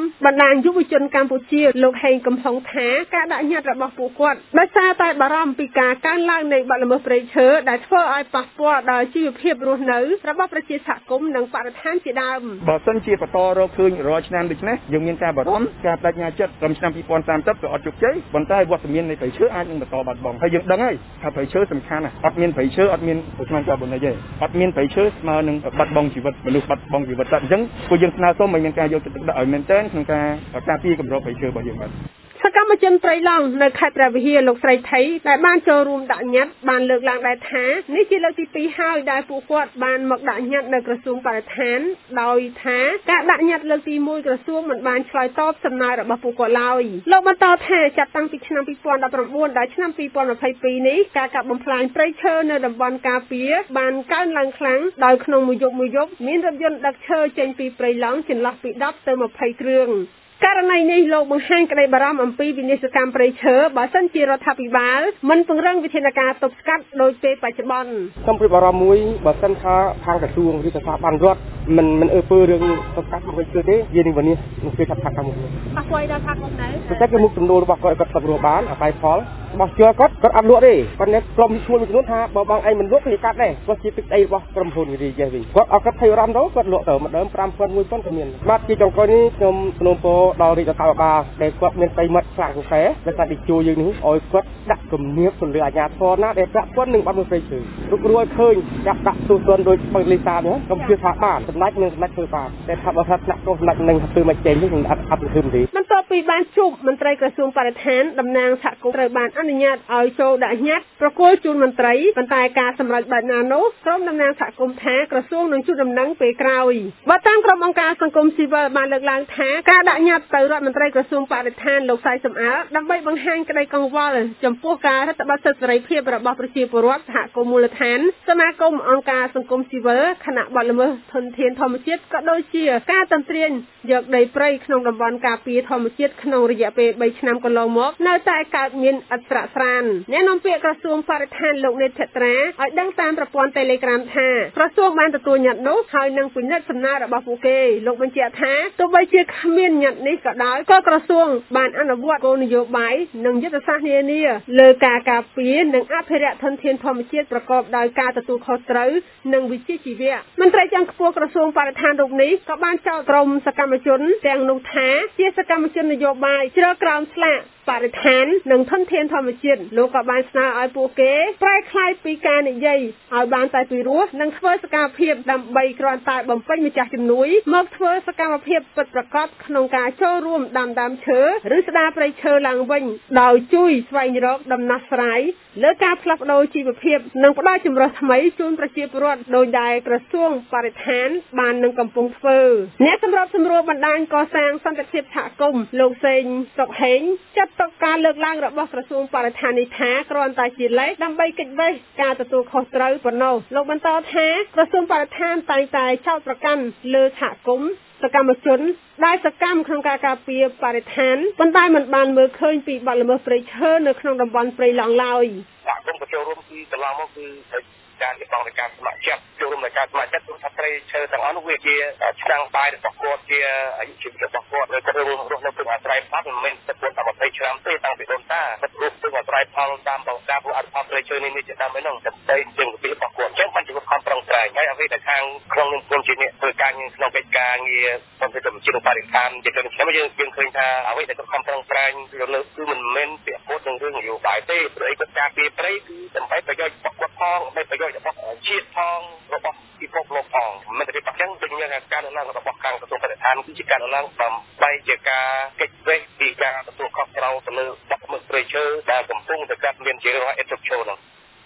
បានយុវជនកម្ពុជាលោកហេងកំហុងថាការដាក់ញត្តិរបស់ពួកគាត់ដោយសារតែបារម្ភពីការកើនឡើងនៃបទល្មើសព្រៃឈើដែលធ្វើឲ្យប៉ះពាល់ដល់ជីវភាពរស់នៅរបស់ប្រជាសហគមន៍និងបរិស្ថានជាដើមបើសិនជាបន្តរកឃើញរាល់ឆ្នាំដូចនេះយើងមានការបារម្ភការបដិញ្ញាចិត្តត្រឹមឆ្នាំពីរពាន់សាមសិបក៏អត់ជោគជ័យប៉ុន្តែវត្តមាននៃព្រៃឈើអាចនឹងបន្តបាត់បង់ហើយយើងដឹងហើយថាព្រៃឈើសំខាន់ណាស់អត់មានព្រៃឈើអត់មានឆ្នាំកាបូនិកទេអត់មានព្រៃឈើស្មើនឹងបាត់បង់ជីវិតមនុស្សបាត់បង់ជីវិតតែអញ្ចឹងពួកយើងស្នើសុំឲ្យមានការយកចិត្តទុកដាក់ឲ្យមែនទែនក្នុងការការពារគម្របព្រៃឈើរបស់យើងបាទសកម្មជនព្រៃឡង់នៅខេត្តព្រះវិហារលោកស្រីថៃដែលបានចូលរួមដាក់ញត្តិបានលើកឡើងដែរថានេះជាលើកទីពីរហើយដែលពួកគាត់បានមកដាក់ញត្តិនៅក្រសួងបរិស្ថានដោយថាការដាក់ញត្តិលើកទីមួយក្រសួងមិនបានឆ្លើយតបសំណើរបស់ពួកគាត់ឡើយលោកបន្តថាចាប់តាំងពីឆ្នាំពីរពាន់ដប់ប្រាំបួនដល់ឆ្នាំពីរពាន់ម្ភៃពីរនេះការកាប់បំផ្លាញព្រៃឈើនៅតំបន់ការពារបានកើនឡើងខ្លាំងដោយក្នុងមួយយប់មួយយប់មានរថយន្តដឹកឈើចេញពីព្រៃឡង់ចន្លោះពីដប់ទៅម្ភៃគ្រឿងករណីនេះលោកបង្ហាញក្តីបារម្ភអំពីវិនាសកម្មព្រៃឈើបើសិនជារដ្ឋាភិបាលមិនពង្រឹងវិធានការទប់ស្កាត់ដោយពេលបច្ចុប្បន្នខ្ញុំព្រួយបារម្ភមួយបើសិនថាខាងក្រសួងឬក៏ស្ថាប័នរដ្ឋមិនមិនអើពើរឿងទប់ស្កាត់ព្រៃឈើទេវានឹងវិនិច្ឆ័យនឹងពេលថាខាងមុខនេះប៉ះពាល់ដល់ខាងមុខដែរតែគេមុខចំនួនរបស់គាត់គាត់ស្បរបានអាបាយផលរបស់ជឿគាត់គាត់អត់លក់ទេគាត់នេះក្រុមឈ្មោះមួយចំនួនថាបើបងឯងមិនលក់គេកាត់ដែរគាត់ជាទឹកដីរបស់ក្រុមហ៊ុនវិរិយចេះវិញគាត់អត់គាត់ភ័យរំទៅគាត់លក់ទៅម្ដងប្រាំពាន់ មួយពាន់ក៏មានបាទជាចុងក្រោយនេះខ្ញុំស្នើពរដល់រាជរដ្ឋាភិបាលដែលគាត់មានប្រិមិត្តខ្លាំងខ្សែដែលថាទីជួយយើងនេះឲ្យគាត់ដាក់គំនាបទៅលើអាជ្ញាធរណាដែលប្រាក់ព័ន្ធនឹងបាត់មួយព្រៃឈើរុករួយឃើញចាប់ដាក់ទូទន់ដោយបើលេសានេះខ្ញុំជឿថាបានសម្ដេចនឹងសម្ដេចធ្វើបានតែថាបើថាថ្នាក់កោសម្ដេចនឹងធ្វើមកចេញនេះអត់អត់ធ្វើទេបន្ទាប់ពីបានជួបមន្ត្រីក្រសួងបរិស្ថានតំណាងសហគមន៍ត្រូវបានអនុញ្ញាតឲ្យចូលដាក់ញត្តិប្រគល់ជូនមន្ត្រីប៉ុន្តែការសម្រេចបែបណានោះក្រុមតំណាងសហគមន៍ថាក្រសួងនឹងជួយដំណឹងពេលក្រោយបើតាមក្រុមអង្គការសង្គមស៊ីវិលបានលើកឡើងថាការដាក់ញត្តិទៅរដ្ឋមន្ត្រីក្រសួងបរិស្ថានលោកសៃសំអាលដើម្បីបង្ហាញក្តីកង្វល់ចំពោះការរដ្ឋបတ်សិទ្ធិសេរីភាពរបស់ប្រជាពលរដ្ឋសហគមន៍មូលដ្ឋានសមាគមអង្គការសង្គមស៊ីវិលគណៈបទល្មើសធនធានធម្មជាតិក៏ដូចជាការតន្ទ្រានយកដីព្រៃក្នុងតំបន់ការពារធម្មជាតិក្នុងរយៈពេលបីឆ្នាំកន្លងមកនៅតែកើតមានឥតស្រាកស្រានអ្នកនាំពាក្យក្រសួងបរិស្ថានលោកនេតភត្រាឲ្យដឹងតាមប្រព័ន្ធ Telegram ថាក្រសួងបានទទួលញត្តិនោះហើយនឹងពិនិត្យសំណើរបស់ពួកគេលោកបញ្ជាក់ថាទោះបីជាគ្មានញត្តិនេះក៏ដោយក៏ក្រសួងបានអនុវត្តគោលនយោបាយនិងយុទ្ធសាស្ត្រនានាលើការការពារនិងអភិរក្សធនធានធម្មជាតិប្រកបដោយការទទួលខុសត្រូវនិងវិជ្ជាជីវៈមន្ត្រីជាន់ខ្ពស់ក្រសួងបរិស្ថានរូបនេះក៏បានចោទក្រុមសកម្មជនទាំងនោះថាជាសកម្មជននយោបាយជ្រើក្រោមស្លាកបរិស្ថាននិងធនធានធម្មជាតិលោកក៏បានស្នើឲ្យពួកគេប្រែក្លាយពីការនិយាយឲ្យបានតែពីរោះនិងធ្វើសកម្មភាពដើម្បីគ្រាន់តែបំពេញម្ចាស់ជំនួយមកធ្វើសកម្មភាពពិតប្រាកដក្នុងការចូលរួមដាំដើមឈើឬស្ដារព្រៃឈើឡើងវិញដោយជួយស្វែងរកដំណោះស្រាយលើការផ្លាស់ប្ដូរជីវភាពនិងផ្ដល់ជម្រើសថ្មីជូនប្រជាពលរដ្ឋដោយដែលក្រសួងបរិស្ថានបាននឹងកំពុងធ្វើអ្នកសម្របសម្រួលបណ្ដាញកសាងសន្តិភាពសហគមន៍លោកសេងសុកហេងចាត់ទុកការលើកឡើងរបស់ក្រសួងបរិស្ថាននេះថាគ្រាន់តែជាលេសដើម្បីគេចវេះការទទួលខុសត្រូវប៉ុណ្ណោះលោកបន្តថាក្រសួងបរិស្ថានតែងតែចោទប្រកាន់លើសហគមន៍សកម្មជនដែលសកម្មក្នុងការការពារបរិស្ថានប៉ុន្តែមិនបានមើលឃើញពីបទល្មើសព្រៃឈើនៅក្នុងតំបន់ព្រៃឡង់ឡើយសហគមន៍ក៏ចូលរួមពីកន្លងមកគឺការរៀបចំការស្ម័គ្រចិត្តចូលរួមในការស្ម័គ្រចិត្តថាព្រៃឈើទាំងអស់នោះវាជាឆ្នាំងបាយរបស់គាត់ជាអាយុជីវិតរបស់គាត់ហើយគាត់រួមរស់នៅក្នុងអាស្រ័យផលមិនមែនតែប៉ុន្តែម្ភៃឆ្នាំទេតាំងពីដូនតាគាត់រស់ក្នុងអាស្រ័យផលតាមបង្ការពួកអត្ថប្រយោជន៍ព្រៃឈើនេះជាដើមហ្នឹងតែជាងពីរបស់គាត់អញ្ចឹងបានជាខំប្រឹងប្រែងហើយអ្វីដែលខាងក្នុងនឹងគុំជាអ្នកធ្វើការងារក្នុងកិច្ចការងារសម្រាប់ជំនបរិស្ថានជាទៅខ្ញុំយើងយើងឃើញថាអ្វីដែលគាត់ខំប្រឹងប្រែងលើគឺមិនមែនពាក់ព័ន្ធនឹងរឿងនយោបាយទេព្រោះអីគាត់ការពារព្រៃគឺដើម្បីប្រយោជន៍របស់គាត់ផងដើម្បីប្រយោជន៍របស់ជាតិផងរបស់ពិភពលោកផងមិនតែប៉ុណ្ណឹងដូចជាការលើកឡើងរបស់ខាងក្រសួងបរិស្ថានគឺជាការលើកឡើងដើម្បីជាការកិច្ចវេះពីការទទួលខុសត្រូវទៅលើបទល្មើសព្រៃឈើដែលកំពុងតែកើតមានជារឿងអេតុកឈោនោះ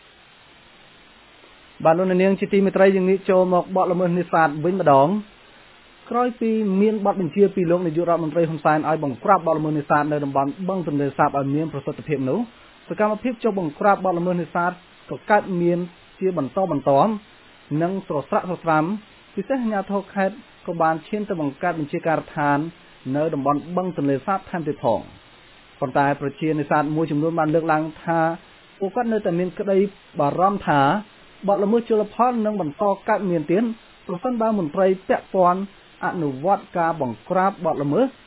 បាទលោកនាងជាទីមេត្រីយើងនេះចូលមកបទល្មើសនេសាទវិញម្ដងក្រោយពីមានបទបញ្ជាពីលោកនាយករដ្ឋមន្ត្រីហ៊ុនសែនឲ្យបង្ក្រាបបទល្មើសនេសាទនៅតំបន់បឹងទន្លេសាបឲ្យមានប្រសិទ្ធភាពនោះសកម្មភាពចុះបង្ក្រាបបទល្មើសនេសាទក៏កើតមានជាបន្តបន្ទាប់និងស្រស្រាក់ស្រស្រាំពិសេសអាជ្ញាធរខេត្តក៏បានឈានទៅបង្កើតបញ្ជាការដ្ឋាននៅតំបន់បឹងទន្លេសាបថែមទៀតផងប៉ុន្តែប្រជានេសាទមួយចំនួនបានលើកឡើងថាពួកគាត់នៅតែមានក្តីបារម្ភថាបទល្មើសជលផលនឹងបន្តកើតមានទៀតប្រសិនបើមន្ត្រីពាក់ព័ន្ធអនុវត្តការបង្ក្រាបបទល្មើស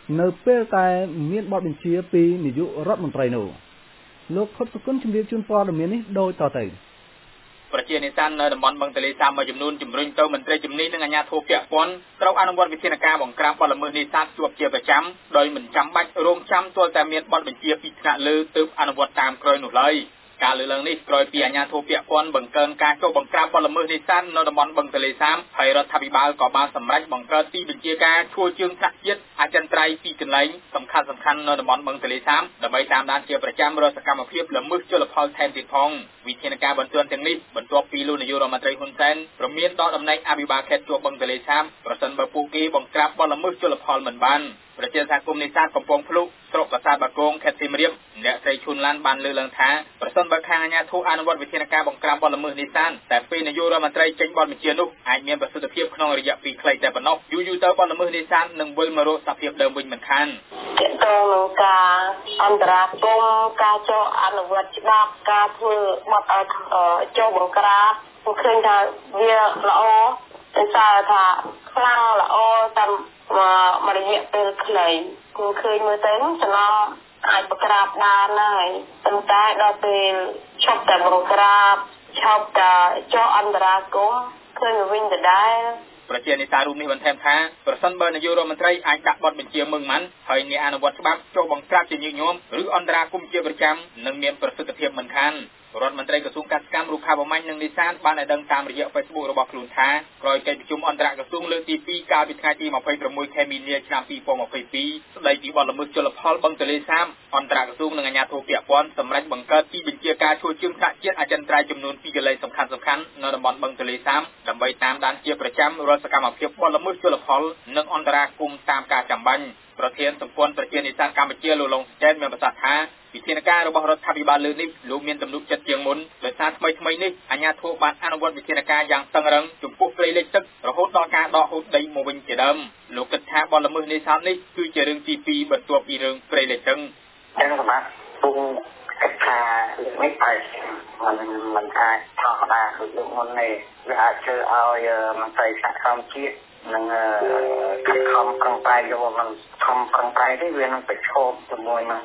នៅពេលតែមានបទបញ្ជាពីនាយករដ្ឋមន្ត្រីនោះលោកខុតសុគន្ធជំរាបជូនព័ត៌មាននេះដូចតទៅប្រជានេសាទនៅតំបន់បឹងទន្លេសាបមួយចំនួនជំរុញទៅមន្ត្រីជំនាញនិងអាជ្ញាធរពាក់ព័ន្ធត្រូវអនុវត្តវិធានការបង្ក្រាបបទល្មើសនេសាទជាប់ជាប្រចាំដោយមិនចាំបាច់រងចាំទាល់តែមានបទបញ្ជាពីថ្នាក់លើទើបអនុវត្តតាមក្រោយនោះឡើយការលើកឡើងនេះក្រោយពីអាជ្ញាធរពាក់ព័ន្ធបង្កើនការចុះបង្ក្រាបបទល្មើសនេសាទនៅតំបន់បឹងទន្លេសាបហើយរដ្ឋាភិបាលក៏បានសម្រេចបង្កើតទីបញ្ជាការឈួរជើងថ្នាក់ជាតិអចិន្ត្រៃយ៍ពីកន្លែងសំខាន់សំខាន់នៅតំបន់បឹងទន្លេសាបដើម្បីតាមដានជាប្រចាំរាល់សកម្មភាពល្មើសជលផលថែមទៀតផងវិធានការបន្ទាន់ទាំងនេះបន្ទាប់ពីលោកនាយករដ្ឋមន្ត្រីហ៊ុនសែនព្រមមានដល់តំណែងអភិបាលខេត្តជាប់បឹងទន្លេសាបប្រសិនបើពួកគេបង្ក្រាបបទល្មើសជលផលមិនបានប្រជាសហគមន៍នេសាទកំពង់ភ្លុកស្រុកប្រាសាទបាគងខេត្តសៀមរាបអ្នកស្រីឈុនឡានបានលើកឡើងថាប្រសិនបើខាងអាជ្ញាធរអនុវត្តវិធានការបង្ក្រាបបទល្មើសនេសាទតែពេលនាយករដ្ឋមន្ត្រីចេញបទបញ្ជានោះអាចមានប្រសិទ្ធភាពក្នុងរយៈពេលខ្លីតែប៉ុណ្ណោះយូរយូរទៅបទល្មើសនេសាទនឹងវិលមករកសភាពដើមវិញមិនខានទាក់ទងនឹងការអន្តរាគមន៍ការចុះអនុវត្តច្បាប់ការធ្វើបទចុះបង្ក្រាបខ្ញុំឃើញថាវាល្អតែសារថាខ្លាំងល្អតាមមួយរយៈពេលខ្លីខ្ញុំឃើញមើលទៅសំណងអាចបង្ក្រាបបានហើយប៉ុន្តែដល់ពេលឈប់តែបង្ក្រាបឈប់តែចុះអន្តរាគមន៍ឃើញវិញដដែលប្រជានេសាទរូបនេះបន្ថែមថាប្រសិនបើនាយករដ្ឋមន្ត្រីអាចដាក់បទបញ្ជាមឹងម៉ាន់ហើយអ្នកអនុវត្តច្បាប់ចុះបង្ក្រាបជាញឹកញាប់ឬអន្តរាគមន៍ជាប្រចាំនឹងមានប្រសិទ្ធភាពមិនខានរដ្ឋមន្ត្រីក្រសួងកសិកម្មរុក្ខាប្រមាញ់និងនេសាទបានឲ្យដឹងតាមរយៈ Facebook របស់ខ្លួនថាក្រោយកិច្ចប្រជុំអន្តរក្រសួងលើកទីពីរកាលពីថ្ងៃទីยี่สิบหกខែមីនាឆ្នាំยี่สิบยี่สิบสองស្ដីពីបទល្មើសជលផលបឹងទន្លេសាបអន្តរក្រសួងនិងអាជ្ញាធរពាក់ព័ន្ធសម្រេចបង្កើតទីបញ្ជាការឈួរជើងថ្នាក់ជាតិអចិន្ត្រៃយ៍ចំនួនពីរកន្លែងសំខាន់ៗនៅតំបន់បឹងទន្លេសាបដើម្បីតាមដានជាប្រចាំរាល់សកម្មភាពបទល្មើសជលផលនិងអន្តរាគមន៍តាមការចាំបាច់ប្រធានសម្ព័ន្ធប្រជានេសាទកម្ពុជាលោកឡុងស្កែនមានប្រសាសន៍ថាវិធានការរបស់រដ្ឋាភិបាលលើនេះលោកមានទំនុកចិត្តជាងមុនដោយសារថ្មីថ្មីនេះអាជ្ញាធរបានអនុវត្តវិធានការយ៉ាងតឹងរ៉ឹងចំពោះព្រៃលិចទឹករហូតដល់ការដកហូតដីមកវិញជាដើមលោកគិតថាបទល្មើសនេសាទនេះគឺជារឿងទីពីរបន្ទាប់ពីរឿងព្រៃលិចទឹងទាំងសម្រាប់ពុំកិច្ចការលើកនេះហើយมันมันអាចធម្មតាគឺលោកមុននេះវាអាចធ្វើឲ្យមន្ត្រីសហគមន៍ជាតិនឹងខិតខំប្រឹងប្រែងយកมันខំប្រឹងប្រែងនេះវានឹងប្រឈមជាមួយនឹង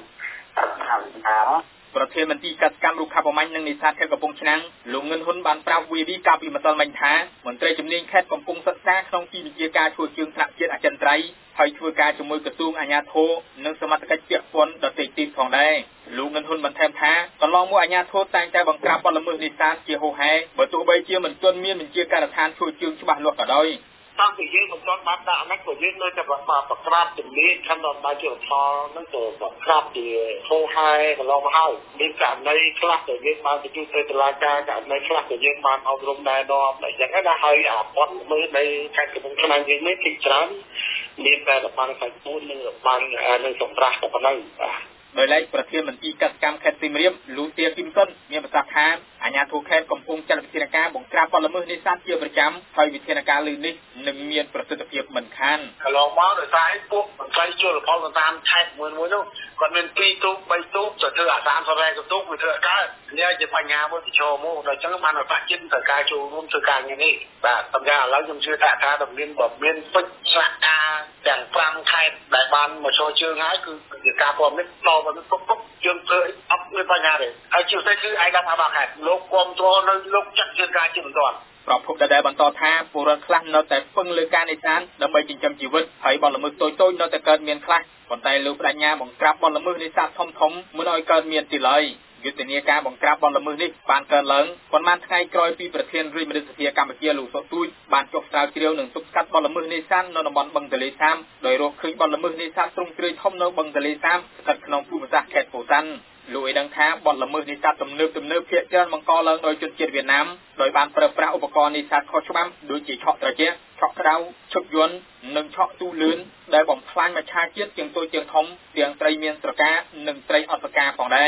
ប្រធានមន្ត្រីកសិកម្មរុក្ខាប្រមាញ់និងនេសាទខេត្តកំពង់ឆ្នាំងលោកងិនហ៊ុនបានប្រាប់វីវីកាលពីម្សិលមិញថាមន្ត្រីជំនាញខេត្តកំពង់សិក្សាក្នុងទីបញ្ជាការឈួរជើងថ្នាក់ជាតិអចិន្ត្រៃយ៍ហើយធ្វើការជាមួយក្រសួងអាជ្ញាធរនិងសមត្ថកិច្ចពាក់ព័ន្ធដទៃទៀតផងដែរលោកងិនហ៊ុនបន្ថែមថាកន្លងមកអាជ្ញាធរតែងតែបង្ក្រាបបទល្មើសនេសាទជាហូរហែបើទោះបីជាមិនទាន់មានបញ្ជាការដ្ឋានឈួរជើងច្បាស់លាស់ក៏ដោយតាំងពីយើងមិនទាន់បានដាក់អានេះក៏យើងនៅតែប្រកាសប្រក្រាបជំនាញខណ្ឌដល់ជាផលនឹងទៅប្រក្រាបជាហូរហែកន្លងមកហើយមានករណីខ្លះដែលយើងបានបញ្ជូនទៅតុលាការករណីខ្លះដែលយើងបានអប់រំណែនាំតែយ៉ាងណាដែរហើយអាបទមើលនៃខេត្តកំពង់ឆ្នាំងយើងនេះទីច្រើនមានតែរបាំងសាច់ពូននិងរបាំងនឹងសម្រាប់តែប៉ុណ្ណឹងបាទដោយឡែកប្រធានមន្ត្រីកសិកម្មខេត្តសៀមរាបលោកទាគឹមសុនមានប្រសាសន៍ថាអាជ្ញាធរខេត្តកំពុងចាត់វិធានការបង្ក្រាបបទល្មើសនេសាទជាប្រចាំហើយវិធានការលើនេះនឹងមានប្រសិទ្ធភាពមិនខានកន្លងមកដោយសារឯពួកមន្ត្រីជលផលតាមខេត្តមួយមួយនោះគាត់មានពីរទូកបីទូកទៅធ្វើអាសាមសរ៉ែកទូកវាធ្វើអកើតនេះជាបញ្ហាមួយប្រឈមមកដល់អញ្ចឹងបានរដ្ឋាភិបាលត្រូវការចូលរួមធ្វើការងារនេះបាទសម្រាប់ឥឡូវខ្ញុំជឿថាការដំណើរបើមានពេជ្រស្រាក់ការទាំងប្រាំខេត្តដែលបានមកចូលជើងហើយគឺជាការព្រមនេះតបទៅគ្រប់គ្រប់យើងធ្វើអត់មានបញ្ហាទេហើយជាពិសេសគឺឯកឧត្តមអាបាខេត្តលោកគ្រប់គ្រងនៅលោកចាត់ជាការជាបន្តប្រភពដដែលបន្តថាពលរដ្ឋខ្លះនៅតែពឹងលើការនេសាទដើម្បីចិញ្ចឹមជីវិតហើយបទល្មើសតូចៗនៅតែកើតមានខ្លះប៉ុន្តែលោកបដិញ្ញាបង្ក្រាបបទល្មើសនេសាទធំធំមិនឲ្យកើតមានទីឡើយយុទ្ធនាការបង្ក្រាបបទល្មើសនេះបានកើតឡើងប៉ុន្មានថ្ងៃក្រោយពីប្រធានរាជមន្ត្រីសភាកម្ពុជាលោកសុកទូចបានចុះស្រាវជ្រាវនិងទប់ស្កាត់បទល្មើសនេសាទនៅតំបន់បឹងទន្លេសាបដោយរកឃើញបទល្មើសនេសាទទ្រង់ទ្រាយធំនៅបឹងទន្លេសាបស្ថិតក្នុងភូមិសាស្ត្រខេត្តពោធិ៍សាត់លោកឲ្យដឹងថាបទល្មើសនេសាទទំនើបទំនើបភាគច្រើនបង្កឡើងដោយជនជាតិវៀតណាមដោយបានប្រើប្រាស់ឧបករណ៍នេសាទខុសច្បាប់ដូចជាឆក់ត្រជាក់ឆក់ក្តៅឈុតយន្តនិងឆក់ទូលឿនដែលបំផ្លាញមច្ឆជាតិទាំងតូចទាំងធំទាំងត្រីមានស្រកានិងត្រីអត់ស្រកាផងដែរ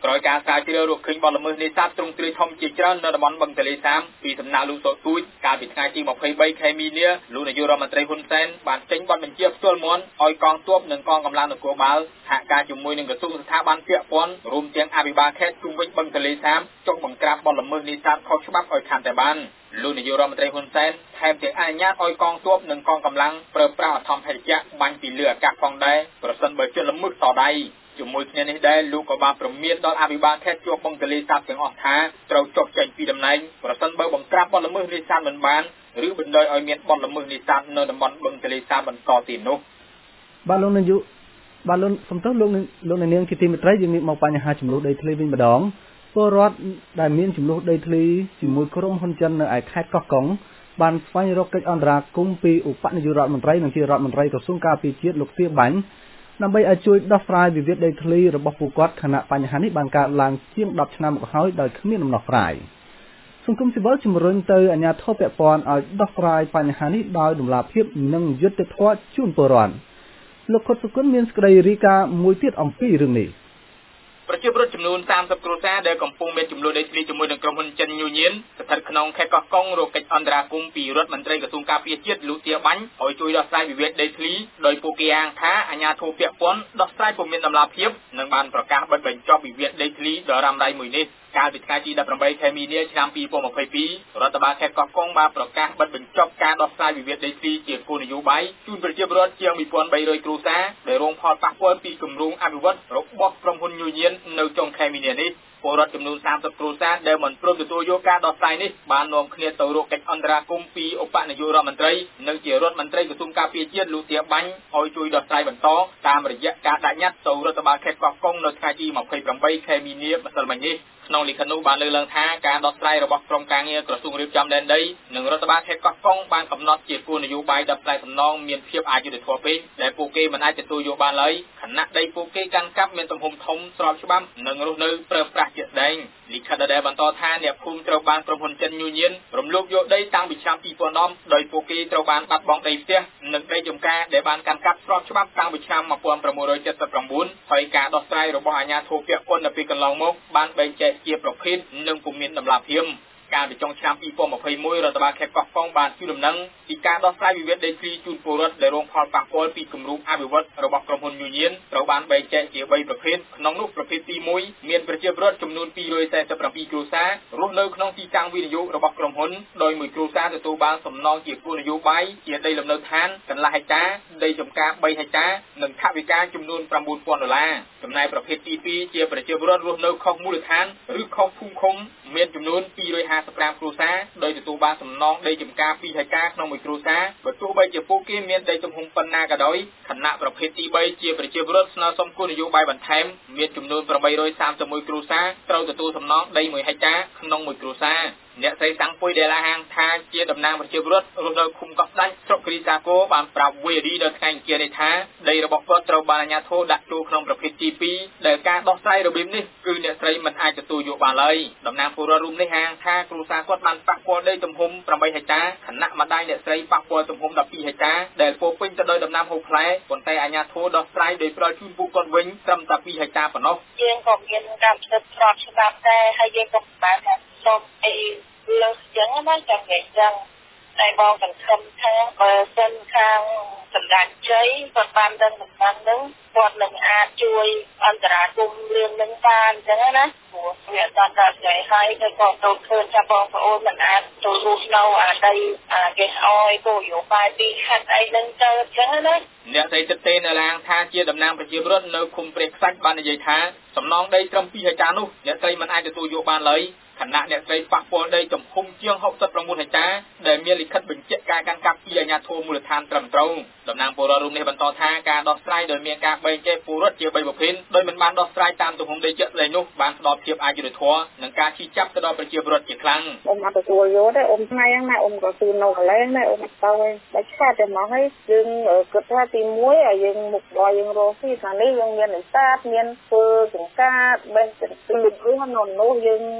ក្រោយការស្រាវជ្រាវរកឃើញបទល្មើសនេសាទទ្រង់ទ្រាយធំជាច្រើននៅតំបន់បឹងទន្លេសាបពីសំណាក់លោកសុកទូចកាលពីថ្ងៃទីยี่สิบสามខែមីនាលោកនាយករដ្ឋមន្ត្រីហ៊ុនសែនបានចេញបទបញ្ជាផ្ទាល់មាត់ឲ្យកងទ័ពនិងកងកម្លាំងនគរបាលសហការជាមួយនឹងក្រសួងស្ថាប័នពាក់ព័ន្ធរួមទាំងអភិបាលខេត្តជុំវិញបឹងទន្លេសាបចុះបង្ក្រាបបទល្មើសនេសាទខុសច្បាប់ឲ្យខានតែបានលោកនាយករដ្ឋមន្ត្រីហ៊ុនសែនថែមទាំងអនុញ្ញាតឲ្យកងទ័ពនិងកងកម្លាំងប្រើប្រាស់អធម្មហេតុបាញ់ពីលើអាកាសផងដែរប្រសិនបើជនល្មើសតដៃជាមួយគ្នានេះដែរលោកក៏បានប្រមានដល់អភិបាលខេត្តជាប់បឹងទន្លេសាបទាំងអស់ថាត្រូវចុះចេញពីតំណែងប្រសិនបើបង្ក្រាបបទល្មើសនេសាទមិនបានឬបណ្ដោយឲ្យមានបទល្មើសនេសាទនៅតំបន់បឹងទន្លេសាបបន្តទៀតនោះបាទលោកនាយកបាទលោកសំទោសលោកលោកនាងជាទីមេត្រីយើងងាកមកបញ្ហាចំនួនដីធ្លីវិញម្ដងពលរដ្ឋដែលមានចំនួនដីធ្លីជាមួយក្រុមហ៊ុនចិននៅឯខេត្តកោះកុងបានស្វែងរកកិច្ចអន្តរាគមន៍ពីឧបនាយករដ្ឋមន្ត្រីនិងជារដ្ឋមន្ត្រីក្រសួងការពារជាតិលោកទាបាញ់ដើម្បីឲ្យជួយដោះស្រាយវិវាទដីធ្លីរបស់ពួកគាត់ខណៈបញ្ហានេះបានកើតឡើងជាងដប់ឆ្នាំមកហើយដោយគ្មានដំណោះស្រាយសង្គមស៊ីវិលជំរុញទៅអាជ្ញាធរពាក់ព័ន្ធឲ្យដោះស្រាយបញ្ហានេះដោយតម្លាភាពនិងយុត្តិធម៌ជូនពលរដ្ឋលោកខុតសុគន្ធមានសេចក្តីរាយការណ៍មួយទៀតអំពីរឿងនេះប្រជាពលរដ្ឋចំនួនសាមសិបគ្រួសារដែលកំពុងមានចំនួនដីធ្លីជាមួយនឹងក្រុមហ៊ុនចិនញូញៀនស្ថិតក្នុងខេត្តកោះកុងរកកិច្ចអន្តរាគមន៍ពីរដ្ឋមន្ត្រីក្រសួងការពារជាតិលោកទាបាញ់ឲ្យជួយដោះស្រាយវិវាទដីធ្លីដោយពួកគេអាងថាអាជ្ញាធរពាក់ព័ន្ធដោះស្រាយពុំមានដំណាភាពនិងបានប្រកាសបិទបញ្ចប់វិវាទដីធ្លីដ៏រ៉ាំរ៉ៃមួយនេះកាលពីថ្ងៃទីยี่สิบแปดខែមីនាឆ្នាំยี่สิบยี่สิบสองរដ្ឋបាលខេត្តកោះកុងបានប្រកាសបិទបញ្ចប់ការដោះស្រាយវិវាទដីធ្លីជាគោលនយោបាយជូនប្រជាពលរដ្ឋជាងmột nghìn ba trămគ្រួសារដែលរងផលប៉ះពាល់ពីគម្រោងអភិវឌ្ឍរបស់ក្រុមហ៊ុនញូញៀននៅចុងខែមីនានេះពលរដ្ឋចំនួនសាមសិបគ្រួសារដែលមិនព្រមទទួលយកការដោះស្រាយនេះបាននាំគ្នាទៅរកកិច្ចអន្តរាគមន៍ពីឧបនាយករដ្ឋមន្ត្រីនិងជារដ្ឋមន្ត្រីក្រសួងការពារជាតិលោកទាបាញ់ឲ្យជួយដោះស្រាយបន្តតាមរយៈការដាក់ញត្តិទៅរដ្ឋបាលខេត្តកោះកុងនៅថ្ងៃទីยี่สิบแปดខែមីនាម្សិលមិញនេះក្នុងលិខិតនោះបានលើកឡើងថាការដោះស្រាយរបស់ក្រុមការងារក្រសួងរៀបចំដែនដីនិងរដ្ឋបាលខេត្តកោះកុងបានកំណត់ជាគោលនយោបាយដោះស្រាយសំណងមានភាពអយុត្តិធម៌ពេកដែលពួកគេមិនអាចទទួលយកបានឡើយខណៈដីពួកគេកាន់កាប់មានទំហំធំស្របច្បាប់និងរស់នៅប្រើប្រាស់ជាក់ស្ដែងលិខិតដែលបន្តថាអ្នកភូមិត្រូវបានក្រុមហ៊ុនចិនញូញៀនរំលោភយកដីតាំងពីឆ្នាំยี่สิบสองដោយពួកគេត្រូវបានបាត់បង់ដីផ្ទះនិងដីចម្ការដែលបានកាន់កាប់ស្របច្បាប់តាំងពីឆ្នាំmột nghìn chín trăm bảy mươi chínហើយការដោះស្រាយរបស់អាជ្ញាធរពាក់ព័ន្ធនៅពេលកន្លងមកបានបែងចែកជាប្រភេទនិងពុំមានតម្លាភាពកាលពីចុងឆ្នាំยี่สิบยี่สิบเอ็ดរដ្ឋបាលខេត្តកោះកុងបានជួយដំណឹងពីការដោះស្រាយវិវាទដីធ្លីជូនពលរដ្ឋដែលរងផលប៉ះពាល់ពីគម្រោងអភិវឌ្ឍរបស់ក្រុមហ៊ុនញូញៀនត្រូវបានបែងចែកជាបីប្រភេទក្នុងនោះប្រភេទទីមួយមានប្រជាពលរដ្ឋចំនួនtwo hundred forty-sevenគ្រួសាររស់នៅក្នុងទីតាំងវិនិយោគរបស់ក្រុមហ៊ុនដោយមួយគ្រួសារទទួលបានសំណងជាគោលនយោបាយជាដីលំនៅឋានកន្លះហិកតាដីចម្ការ3ហិកតានិងថវិកាចំនួនnine thousandដុល្លារចំណែកប្រភេទទីពីរជាប្រជាពលរដ្ឋរស់នៅខុសមូលដ្ឋានឬខុសភូមិឃុំមានចំនួនtwo hundred fifty-fiveគ្រួសារដោយទទួលបានសំណងដីចម្ការtwoហិកតាក្នុងមួយគ្រួសារបើទោះបីជាពួកគេមានដីទំហំប៉ុណ្ណាក៏ដោយខណៈប្រភេទទីបីជាប្រជាពលរដ្ឋស្នើសុំគោលនយោបាយបន្ថែមមានចំនួនeight hundred thirty-oneគ្រួសារត្រូវទទួលសំណងដីoneហិកតាក្នុងមួយគ្រួសារអ្នកស្រីសាំងពុយដែលហាងថាជាតំណាងប្រជាពលរដ្ឋរស់នៅឃុំកោះស្ដាច់ស្រុកគ្រីសាគរបានប្រាប់វីរីនៅថ្ងៃអង្គារនេះថាដីរបស់គាត់ត្រូវបានអាជ្ញាធរដាក់ចូលក្នុងប្រភេទទីពីរដែលការដោះស្រាយរបៀបនេះគឺអ្នកស្រីមិនអាចទទួលយកបានឡើយតំណាងពលរដ្ឋរួមនេះហាងថាគ្រួសារគាត់បានប៉ះពាល់ដីទំហំeightហិកតាខណៈម្ដាយអ្នកស្រីប៉ះពាល់ទំហំtwelveហិកតាដែលពោពេញទៅដោយដំណាំហូបផ្លែប៉ុន្តែអាជ្ញាធរដោះស្រាយដោយផ្ដល់ជូនពួកគាត់វិញត្រឹមតែtwoហិកតាប៉ុណ្ណោះយើងក៏មានការពិនិត្យស្របច្បាប់ដែរហើយយើងក៏បានសូមអីលើសចឹងណាចាំនិយាយចឹងតែបងសង្ឃឹមថាបើសិនខាងសម្ដេចជ័យគាត់បានដឹងដំណឹងហ្នឹងគាត់នឹងអាចជួយអន្តរាគមន៍រឿងនឹងបានចឹងណាព្រោះវាអត់ដល់ใจហើយទៅក៏ទៅឃើញថាបងប្អូនមិនអាចទៅរស់នៅអាដីអាគេអោយគោយោបាយពីខេត្តអីហ្នឹងទៅចឹងណាអ្នកស្រីទឹកទេនៅឡាងថាជាតំណាងប្រជាពលរដ្ឋនៅឃុំព្រែកខ្សាច់បាននិយាយថាសំណងដីត្រឹមtwoហិកតានោះអ្នកស្រីមិនអាចទទួលយកបានឡើយខណៈអ្នកស្រីប៉ះពាល់ដីទំហំជាងsixty-nineហិកតាដែលមានលិខិតបញ្ជាក់ការកាន់កាប់ពីអាជ្ញាធរមូលដ្ឋានត្រឹមត្រូវតំណាងពលរដ្ឋរូបនេះបន្តថាការដោះស្រាយដោយមានការបែងចែកពលរដ្ឋជាបីប្រភេទដោយមិនបានដោះស្រាយតាមទំហំដីជាក់ស្ដែងនោះបានផ្ដល់ភាពអយុត្តិធម៌និងការឈឺចាប់ទៅដល់ប្រជាពលរដ្ឋជាខ្លាំងអ៊ំអត់ទទួលយកទេអ៊ំថ្ងៃហ្នឹងណាអ៊ំក៏គឺនៅកន្លែងដែរអ៊ំអត់ទៅទេតែឆ្កាត់តែមកហើយយើងគិតថាទីមួយឲ្យយើងមុខដល់យើងរស់ទីខាងនេះយើងមាននេសាទមានធ្វើចង្កាបេះចន្ទឿនឬហ្នឹងនោះយើងក៏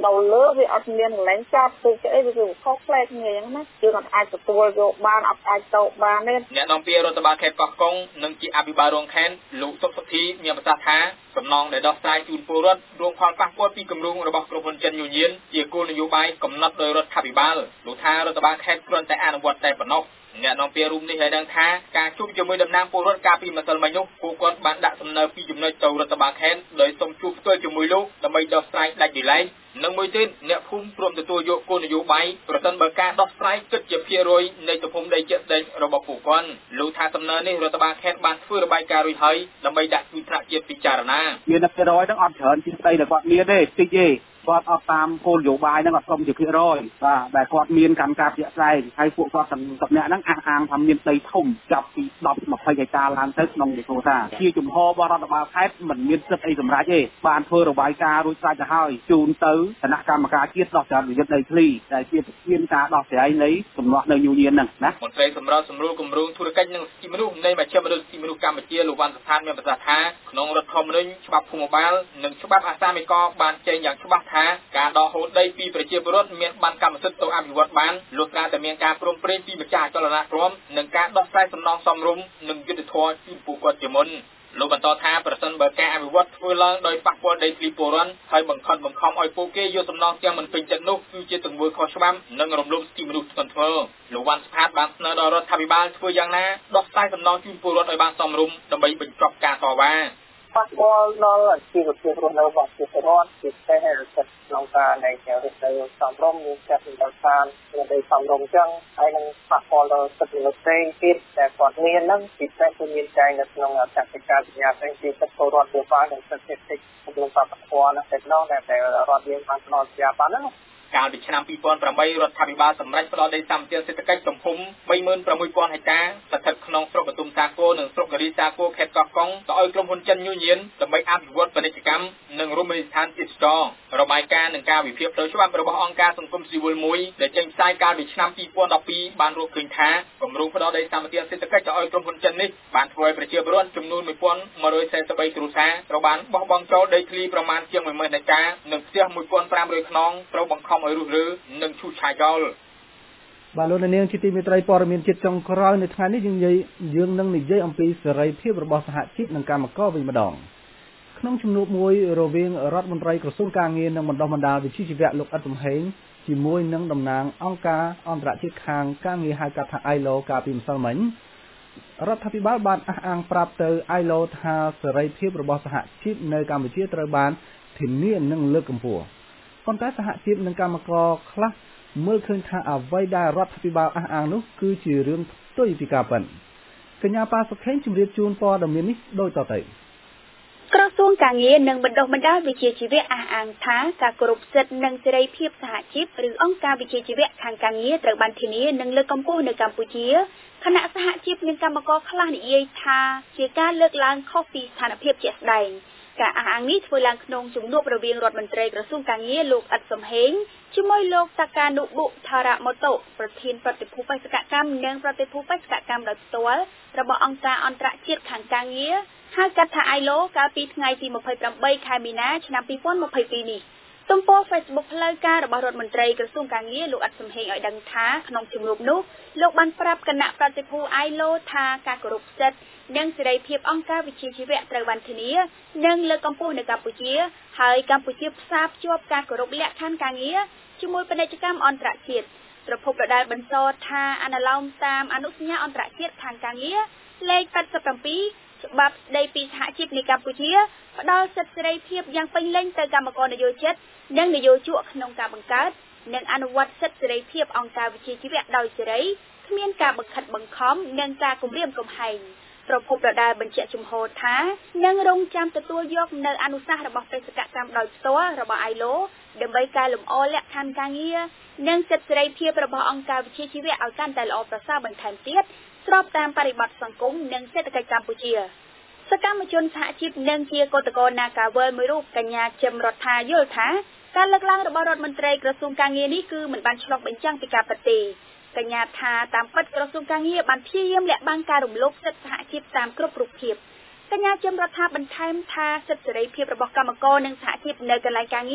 នៅលើវាអត់មានកន្លែងចាប់ទូចអីវាគឺខុសផ្លែគ្នាអញ្ចឹងណាយើងអត់អាចទទួលយកបានអត់អាចទៅបានទេអ្នកនាំពាក្យរដ្ឋបាលខេត្តកោះកុងនិងជាអភិបាលរងខេត្តលោកសុកសុធីមានប្រសាសន៍ថាសំណងដែលដោះស្រាយជូនពលរដ្ឋរងផលប៉ះពាល់ពីគម្រោងរបស់ក្រុមហ៊ុនចិនញញៀនជាគោលនយោបាយកំណត់ដោយរដ្ឋាភិបាលលោកថារដ្ឋបាលខេត្តគ្រាន់តែអនុវត្តតែប៉ុណ្ណោះអ្នកនាំពាក្យរួមនេះឲ្យដឹងថាការជួបជាមួយតំណាងពលរដ្ឋកាលពីម្សិលមិញនោះពួកគាត់បានដាក់សំណើពីរចំណុចទៅរដ្ឋបាលខេត្តដោយសូមជួបផ្ទាល់ជាមួយលោកដើម្បីដោះស្រាយដាច់ដោយឡែកនិងមួយទៀតអ្នកភូមិព្រមទទួលយកគោលនយោបាយប្រសិនបើការដោះស្រាយគិតជាភាគរយនៃទំហំដីជាក់ស្ដែងរបស់ពួកគាត់លោកថាដំណើរនេះរដ្ឋបាលខេត្តបានធ្វើរបាយការណ៍រួចហើយដើម្បីដាក់ជូនថ្នាក់ជាតិពិចារណាមានតែភាគរយហ្នឹងអត់ច្រើនជាងដីដែលគាត់មានទេតិចទេគាត់អត់តាមគោលនយោបាយហ្នឹងអត់សមជាភាគរយបាទដែលគាត់មានកម្មការជាក់ស្ដែងហើយពួកគាត់ទាំងអ្នកហ្នឹងអះអាងថាមានដីធំចាប់ពីដប់ម្ភៃហិកតាឡើងទៅក្នុងវិស័យថាជាជំហររបស់រដ្ឋបាលខេត្តមិនមានសិទ្ធិអីសម្រាប់ទេបានធ្វើរបាយការណ៍រួចស្រេចទៅហើយជូនទៅគណៈកម្មការជាតិដោះស្រាយវិវាទដីធ្លីដែលជាប្រធានការដោះស្រាយនៃសំណុំនៅញញៀនហ្នឹងណាមន្ត្រីសម្រាប់សម្រួលគម្រោងធុរកិច្ចនិងសិទ្ធិមនុស្សនៃមជ្ឈមណ្ឌលសិទ្ធិមនុស្សកម្ពុជាលោកវ៉ាន់ស្ថានមានប្រសាសន៍ថាក្នុងរដ្ឋធម្មនុញ្ញច្បាប់ភូមិបាលនិងច្បាប់អាសាមិកបានចែងយ៉ាងច្បាស់ថាការដកហូតដីពីប្រជាពលរដ្ឋមានបានកម្មសិទ្ធិទៅអភិវឌ្ឍបានលុះត្រាតែមានការព្រមព្រៀងពីម្ចាស់អចលនទ្រព្យនិងការដោះស្រាយសំណងសមរម្យនិងយុត្តិធម៌ជូនពួកគាត់ជាមុនលោកបន្តថាប្រសិនបើការអភិវឌ្ឍធ្វើឡើងដោយប៉ះពាល់ដីធ្លីពលរដ្ឋហើយបង្ខំបង្ខំឲ្យពួកគេយកសំណងទាំងមិនពេញចិត្តនោះគឺជាទង្វើខុសច្បាប់និងរំលោភសិទ្ធិមនុស្សធ្ងន់ធ្ងរលោកវ៉ាន់ស្ផាតបានស្នើដល់រដ្ឋាភិបាលធ្វើយ៉ាងណាដោះស្រាយសំណងជូនពលរដ្ឋឲ្យបានសមរម្យដើម្បីបញ្ចប់ការតវ៉ាប៉ះពាល់ដល់ជីវភាពរស់នៅរបស់ប្រជាពលរដ្ឋជាពិសេសចិត្តក្នុងការនៃការរស់នៅសមរម្យមានចិត្តដល់សានមានដីសមរម្យចឹងហើយនឹងប៉ះពាល់ដល់សិទ្ធិមនុស្សផ្សេងទៀតដែលគាត់មានហ្នឹងពិសេសគឺមានចែងនៅក្នុងអត្ថប្រកាសសញ្ញាផ្សេងពីសិទ្ធិពលរដ្ឋทั่វไปនិងសិទ្ធិសេដ្ឋកិច្ចក្នុងបព្វធម៌ណាតែនោះដែលរដ្ឋយើងបានផ្ដល់ជាបានហ្នឹងកាលពីឆ្នាំពីរពាន់ប្រាំបីរដ្ឋាភិបាលសម្រេចផ្ដល់ដីសម្បត្តិសេដ្ឋកិច្ចទំហំបីម៉ឺនប្រាំមួយពាន់ហិកតាស្ថិតក្នុងស្រុកបទុមតាគោនិងស្រុកគិរីតាគោខេត្តកោះកុងទៅឲ្យក្រុមហ៊ុនចិនញញៀនដើម្បីអភិវឌ្ឍពាណិជ្ជកម្មនិងរមណីយដ្ឋានទេសចរណ៍របាយការណ៍និងការវិភាគផ្លូវច្បាប់របស់អង្គការសង្គមស៊ីវិលមួយដែលចេញផ្សាយកាលពីឆ្នាំពីរពាន់ដប់ពីរបានរកឃើញថាគម្រោងផ្ដល់ដីសម្បត្តិសេដ្ឋកិច្ចទៅឲ្យក្រុមហ៊ុនចិននេះបានធ្វើឲ្យប្រជាពលរដ្ឋចំនួនមួយពាន់មួយរយសែនសិបបីគ្រួសារត្រូវបានបោះបង់ចោលដីធ្លីប្រមាណជាងមួយម៉ឺនហិកតានិងផ្ទះមួយពាន់ប្រាំរយខ្នងត្រូវបង្ខំឲ្យរុះរើនិងឈូសឆាយចោលបាទលោកនាងជាទីមេត្រីព័ត៌មានជាតិចុងក្រោយនៅថ្ងៃនេះយើងនិយាយយើងនឹងនិយាយអំពីសេរីភាពរបស់សហជីពនិងកម្មករវិញម្ដងក្នុងជំនួបមួយរវាងរដ្ឋមន្ត្រីក្រសួងការងារនិងបណ្ដុះបណ្ដាលវិជ្ជាជីវៈលោកអ៊ិតសំហេងជាមួយនឹងតំណាងអង្គការអន្តរជាតិខាងការងារហៅកាត់ថា ไอ แอล โอ កាលពីម្សិលមិញរដ្ឋាភិបាលបានអះអាងប្រាប់ទៅ ไอ แอล โอ ថាសេរីភាពរបស់សហជីពនៅកម្ពុជាត្រូវបានធានានិងលើកកម្ពស់ប៉ុន្តែសហជីពនិងកម្មករខ្លះមើលឃើញថាអ្វីដែលរដ្ឋាភិបាលអះអាងនោះគឺជារឿងផ្ទុយពីការពិតកញ្ញាប៉ាសុខេងជម្រាបជូនព័ត៌មាននេះដូចតទៅក្រសួងការងារនិងបណ្ដុះបណ្ដាលវិជ្ជាជីវៈអះអាងថាការគោរពសិទ្ធិនិងសេរីភាពសហជីពឬអង្គការវិជ្ជាជីវៈខាងការងារត្រូវបានធានានិងលើកកម្ពស់នៅកម្ពុជាខណៈសហជីពនិងកម្មករខ្លះនិយាយថាជាការលើកឡើងខុសពីស្ថានភាពជាក់ស្ដែងការអះអាងនេះធ្វើឡើងក្នុងជំនួបរវាងរដ្ឋមន្ត្រីក្រសួងការងារលោកអ៊ិតសំហេងជាមួយលោកតាកានុបុថារ៉ាម៉ូតូប្រធានប្រតិភូបេសកកម្មនិងប្រតិភូបេសកកម្មដោយផ្ទាល់របស់អង្គការអន្តរជាតិខាងការងារហៅកាត់ថា ไอ แอล โอ កាលពីថ្ងៃទីម្ភៃប្រាំបីខែមីនាឆ្នាំពីរពាន់ម្ភៃពីរនេះទំព័រ Facebook ផ្លូវការរបស់រដ្ឋមន្ត្រីក្រសួងការងារលោកអ៊ិតសំហេងឲ្យដឹងថាក្នុងជំនួបនោះលោកបានប្រាប់គណៈប្រតិភូ ไอ แอล โอ ថាការគោរពសិទ្ធិនិងសេរីភាពអង្គការវិជ្ជាជីវៈត្រូវបានធានានិងលើកកម្ពស់នៅកម្ពុជាហើយកម្ពុជាផ្សារភ្ជាប់ការគោរពលក្ខខណ្ឌការងារជាមួយពាណិជ្ជកម្មអន្តរជាតិប្រភពដដែលបន្តថាអនុលោមតាមអនុសញ្ញាអន្តរជាតិខាងការងារលេខแปดสิบเจ็ดច្បាប់ស្តីពីសហជីពនៃកម្ពុជាផ្ដល់សិទ្ធិសេរីភាពយ៉ាងពេញលេញទៅកម្មករនយោជិតនិងនយោជកក្នុងការបង្កើតនិងអនុវត្តសិទ្ធិសេរីភាពអង្គការវិជ្ជាជីវៈដោយសេរីគ្មានការបង្ខិតបង្ខំនិងការគំរាមកំហែងប្រភពដដែលបញ្ជាក់ជំហរថានឹងរងចាំទទួលយកនៅអនុសាសន៍របស់បេសកកម្មដោយផ្ទាល់របស់ ไอ แอล โอ ដើម្បីកែលម្អលក្ខខណ្ឌការងារនិងសិទ្ធិសេរីភាពរបស់អង្គការវិជ្ជាជីវៈឲ្យកាន់តែល្អប្រសើរបន្ថែមទៀតស្របតាមបរិបទសង្គមនិងសេដ្ឋកិច្ចកម្ពុជាសកម្មជនសហជីពនិងជាគឧតកោ Nagawal មួយរូបកញ្ញាជឹមរដ្ឋាយល់ថាការលើកឡើងរបស់រដ្ឋមន្ត្រីក្រសួងការងារនេះគឺមិនបានឆ្លុះបញ្ចាំងពីការពិតទេកញ្ញាថាតាមពិតក្រសួងការងារបានព្យាយាមលាក់បាំងការរំលោភសិទ្ធិសហជីពតាមគ្រប់រូបភាពកញ្ញាជឹមរដ្ឋាបន្ថែមថាសិទ្ធិសេរីភាពរបស់កម្មករនិងសហជីពនៅកន្លែងការងារ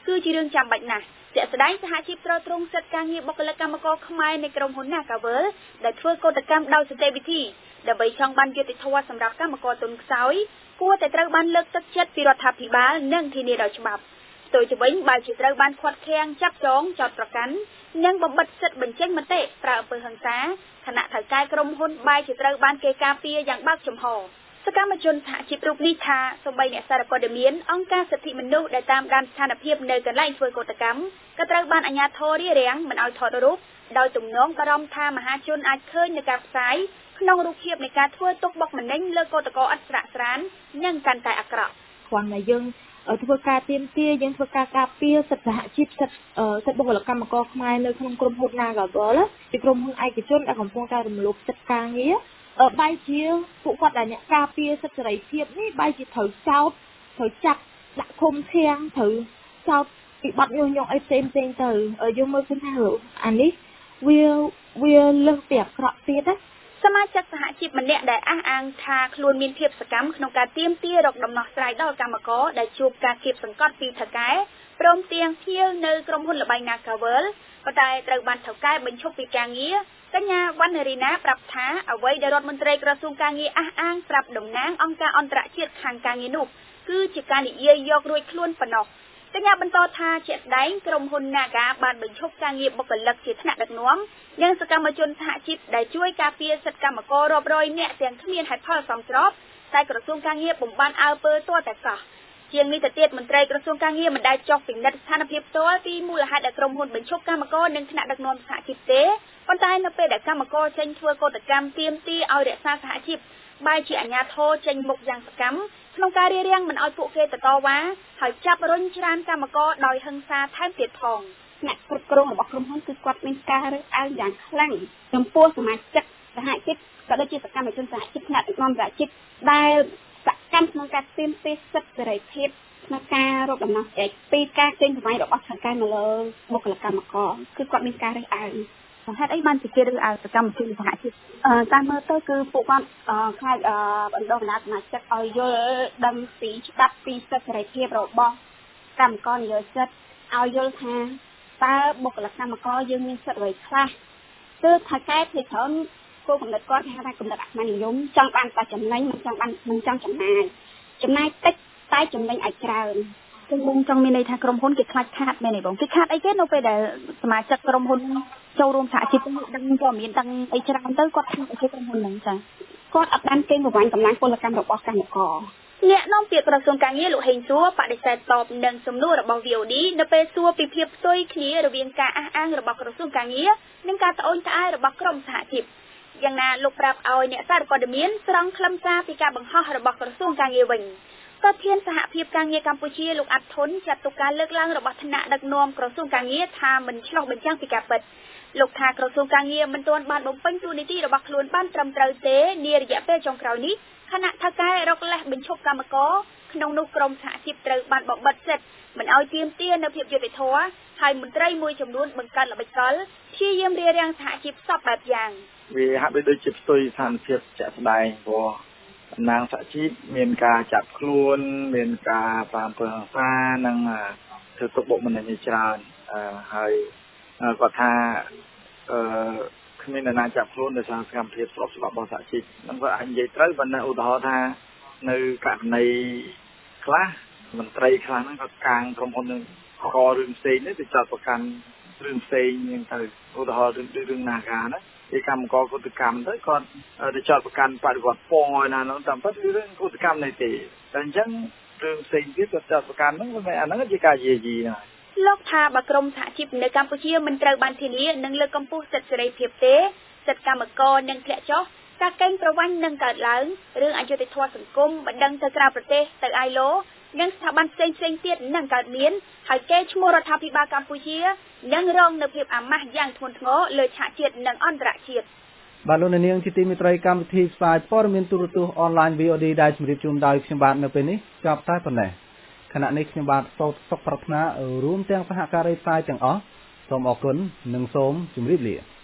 គឺជារឿងចាំបាច់ណាស់ជាក់ស្ដែងសហជីពត្រូវទ្រង់សិទ្ធិការងារបុគ្គលិកកម្មករខ្មែរនៃក្រុមហ៊ុន Nagavel ដែលធ្វើកោតកម្មដោយសន្តិវិធីដើម្បីចង់បានយុត្តិធម៌សម្រាប់កម្មករទុនខ្សោយគួរតែត្រូវបានលើកទឹកចិត្តពីរដ្ឋាភិបាលនិងធានាដោយច្បាប់ស្ទុយទៅវិញបើជាត្រូវបានខាត់ខាំងចាប់ចងចោទប្រកាន់និងបំបិទសិទ្ធិបញ្ចេញមតិប្រើអំពើហិង្សាខណៈថៅកែក្រុមហ៊ុនបែរជាត្រូវបានគេការពារយ៉ាងបើកចំហសកម្មជនសហជីពរូបនេះថាសូម្បីអ្នកសារព័ត៌មានអង្គការសិទ្ធិមនុស្សដែលតាមដានស្ថានភាពនៅកន្លែងធ្វើកោតកម្មក៏ត្រូវបានអាជ្ញាធររារាំងមិនឲ្យថតរូបដោយទំនងបារម្ភថាមហាជនអាចឃើញនៅការផ្សាយក្នុងរូបភាពនៃការធ្វើទុកបុកម្នេញលើកោតក្រឥតស្រាកស្រាននិងកាន់តែអាក្រក់គ្រាន់តែយើងធ្វើការទៀមទាយើងធ្វើការការពារសិទ្ធិសហជីពសិទ្ធិសិទ្ធិបុគ្គលិកកម្មករខ្មែរនៅក្នុងក្រុមហ៊ុន Nagavel ជាក្រុមហ៊ុនឯកជនដែលកំពុងតែរំលោភសិទ្ធិការងារបែរជាពួកគាត់ដែលអ្នកការពារសិទ្ធិសេរីភាពនេះបែរជាត្រូវចោទត្រូវចាប់ដាក់ឃុំឃាំងត្រូវចោទពីបទញុះញង់អីផ្សេងផ្សេងទៅយើងមើលឃើញថាអានេះវាវាលើសពីអាក្រក់ទៀតណាសមាជិកសហជីពម្នាក់ដែលអះអាងថាខ្លួនមានភាពសកម្មក្នុងការទាមទាររកដំណោះស្រាយដល់កម្មករដែលជួបការគៀបសង្កត់ពីថៅកែព្រមទាំងភ្ញៀវនៅក្រុមហ៊ុនល្បែង Nagavel ប៉ុន្តែត្រូវបានថៅកែបញ្ឈប់ពីការងារកញ្ញាវណ្ណរីណាប្រាប់ថាអ្វីដែលរដ្ឋមន្ត្រីក្រសួងការងារអះអាងប្រាប់តំណាងអង្គការអន្តរជាតិខាងការងារនោះគឺជាការនិយាយយករួចខ្លួនប៉ុណ្ណោះកញ្ញាបន្តថាជាក់ស្ដែងក្រុមហ៊ុន Naga បានបញ្ឈប់ការងារបុគ្គលិកជាថ្នាក់ដឹកនាំនិងសកម្មជនសហជីពដែលជួយការពារសិទ្ធិកម្មកររាប់រយនាក់ទាំងគ្មានហេតុផលសមស្របតែក្រសួងការងារបំបានអើពើទាល់តែសោះជាងនេះទៅទៀតមន្ត្រីក្រសួងការងារមិនដែលចុះពិនិត្យស្ថានភាពផ្ទាល់ពីមូលហេតុដែលក្រុមហ៊ុនបញ្ឈប់កម្មករនិងថ្នាក់ដឹកនាំសហជីពទេប៉ុន្តែនៅពេលដែលកម្មករចេញធ្វើកោតកម្មទាមទារឲ្យរក្សាសហជីពបែរជាអាជ្ញាធរចេញមុខយ៉ាងសកម្មក្នុងការរារាំងមិនឲ្យពួកគេតតវ៉ាហើយចាប់រុញច្រានកម្មករដោយហិង្សាថែមទៀតផងអ្នកគ្រប់គ្រងរបស់ក្រុមហ៊ុនគឺគាត់មានការរើសអើងយ៉ាងខ្លាំងចំពោះសមាជិកសហជីពក៏ដូចជាសកម្មជនសហជីពថ្នាក់ដឹកនាំសហជីពដែលសកម្មក្នុងការទាមទារសិទ្ធិសេរីភាពក្នុងការរកដំណោះស្រាយពីការចេញប្រវាយរបស់ថៅកែមកលើបុគ្គលិកកម្មករគឺគាត់មានការរើសអើងហេតុអីបានជាគេរើសអើងសកម្មជនសហជីពតាមមើលទៅគឺពួកគាត់ខ្លាចបណ្ដុះបណ្ដាលសមាជិកឲ្យយល់ដឹងពីច្បាប់ពីសិទ្ធិសេរីភាពរបស់កម្មករនិយោជិតឲ្យយល់ថាតើបុគ្គលិកកម្មករយើងមានសិទ្ធិអ្វីខ្លះគឺថៅកែភាគច្រើនគោលគំនិតគាត់គេហៅថាគំនិតអសមនិយមចង់បានតែចំណេញមិនចង់បានមិនចង់ចំណាយចំណាយតិចតែចំណេញឲ្យច្រើនគឺបងចង់មានន័យថាក្រុមហ៊ុនគេខ្លាចខាតមែនទេបងគេខាតអីគេនៅពេលដែលសមាជិកក្រុមហ៊ុនចូលរួមសហជីពដឹងព័ត៌មានដឹងអីច្រើនទៅគាត់ខាតអីគេក្រុមហ៊ុនហ្នឹងចាគាត់អត់បានកេងប្រវ័ញ្ចកម្លាំងពលកម្មរបស់កម្មករអ្នកនាំពាក្យក្រសួងការងារលោកហេងសួរបដិសេធតបនឹងសំណួររបស់ វី អូ ឌី នៅពេលសួរពីភាពផ្ទុយគ្នារវាងការអះអាងរបស់ក្រសួងការងារនិងការត្អូញត្អែររបស់ក្រមសហជីពយ៉ាងណាលោកប្រាប់ឲ្យអ្នកសារព័ត៌មានស្រង់ខ្លឹមសារពីការបង្ហោះរបស់ក្រសួងការងារវិញប្រធានសហភាពការងារកម្ពុជាលោកអាត់ធុនចាត់ទុកការលើកឡើងរបស់ថ្នាក់ដឹកនាំក្រសួងការងារថាមិនឆ្លុះបញ្ចាំងពីការពិតលោកថាក្រសួងការងារមិនទាន់បានបំពេញតួនាទីរបស់ខ្លួនបានត្រឹមត្រូវទេនារយៈពេលចុងក្រោយនេះខណៈថៅកែរកលេសបញ្ឈប់កម្មករក្នុងនោះក្រមសហជីពត្រូវបានបំបិទសិទ្ធិមិនឲ្យទាមទារនៅភាពយុត្តិធម៌ហើយមន្ត្រីមួយចំនួនបង្កើតល្បិចកលព្យាយាមរារាំងសហជីពសពបែបយ៉ាងវាហាក់ដូចជាផ្ទុយស្ថានភាពជាក់ស្ដែងព្រោះតំណាងសហជីពមានការចាប់ខ្លួនមានការប្រាំពើហិង្សានិងធ្វើទុកបុកម្នេញច្រើនហើយគាត់ថាអឺគ្មានអ្នកណាចាប់ខ្លួនដោយសារសកម្មភាពស្របច្បាប់របស់សហជីពហ្នឹងក៏អាចនិយាយត្រូវប៉ុន្តែឧទាហរណ៍ថានៅករណីខ្លះមន្ត្រីខ្លះហ្នឹងគាត់កាងក្រុមហ៊ុននឹងខករឿងផ្សេងនេះទៅចាត់ប្រកាន់រឿងផ្សេងហ្នឹងទៅឧទាហរណ៍រឿងរឿងនាការណាពីកម្មករកុតកម្មទៅគាត់ទៅចាត់ប្រកាន់បដិវត្តពណ៌ណានោះតាមពិតរឿងកុតកម្មនេះទេតែអញ្ចឹងរឿងផ្សេងទៀតគាត់ចាត់ប្រកាន់ហ្នឹងមិនអាហ្នឹងជាការយាយីណាលោកថាបើក្រមសហជីពនៅកម្ពុជាមិនត្រូវបានធានានិងលើកកម្ពស់សិទ្ធិសេរីភាពទេសិទ្ធិកម្មករនឹងធ្លាក់ចុះការកេងប្រវ័ញ្ចនឹងកើតឡើងរឿងអយុត្តិធម៌សង្គមបណ្ដឹងទៅក្រៅប្រទេសទៅ ไอ แอล โอ និងស្ថាប័នផ្សេងផ្សេងទៀតនឹងកើតមានហើយគេឈ្មោះរដ្ឋាភិបាលកម្ពុជានឹងរងនៅភាពអាម៉ាស់យ៉ាងធ្ងន់ធ្ងរលើឆាកជាតិនិងអន្តរជាតិបាទលោកនាងជាទីមេត្រីកម្មវិធីផ្សាយព័ត៌មានទូរទស្សន៍អនឡាញ វី អូ ឌី ដែលជម្រាបជូនដោយខ្ញុំបាទនៅពេលនេះចប់តែប៉ុណ្ណេះខណៈនេះខ្ញុំបាទសូមសុខប្រាថ្នារួមទាំងសហការីផ្សាយទាំងអស់សូមអរគុណនិងសូមជម្រាបលា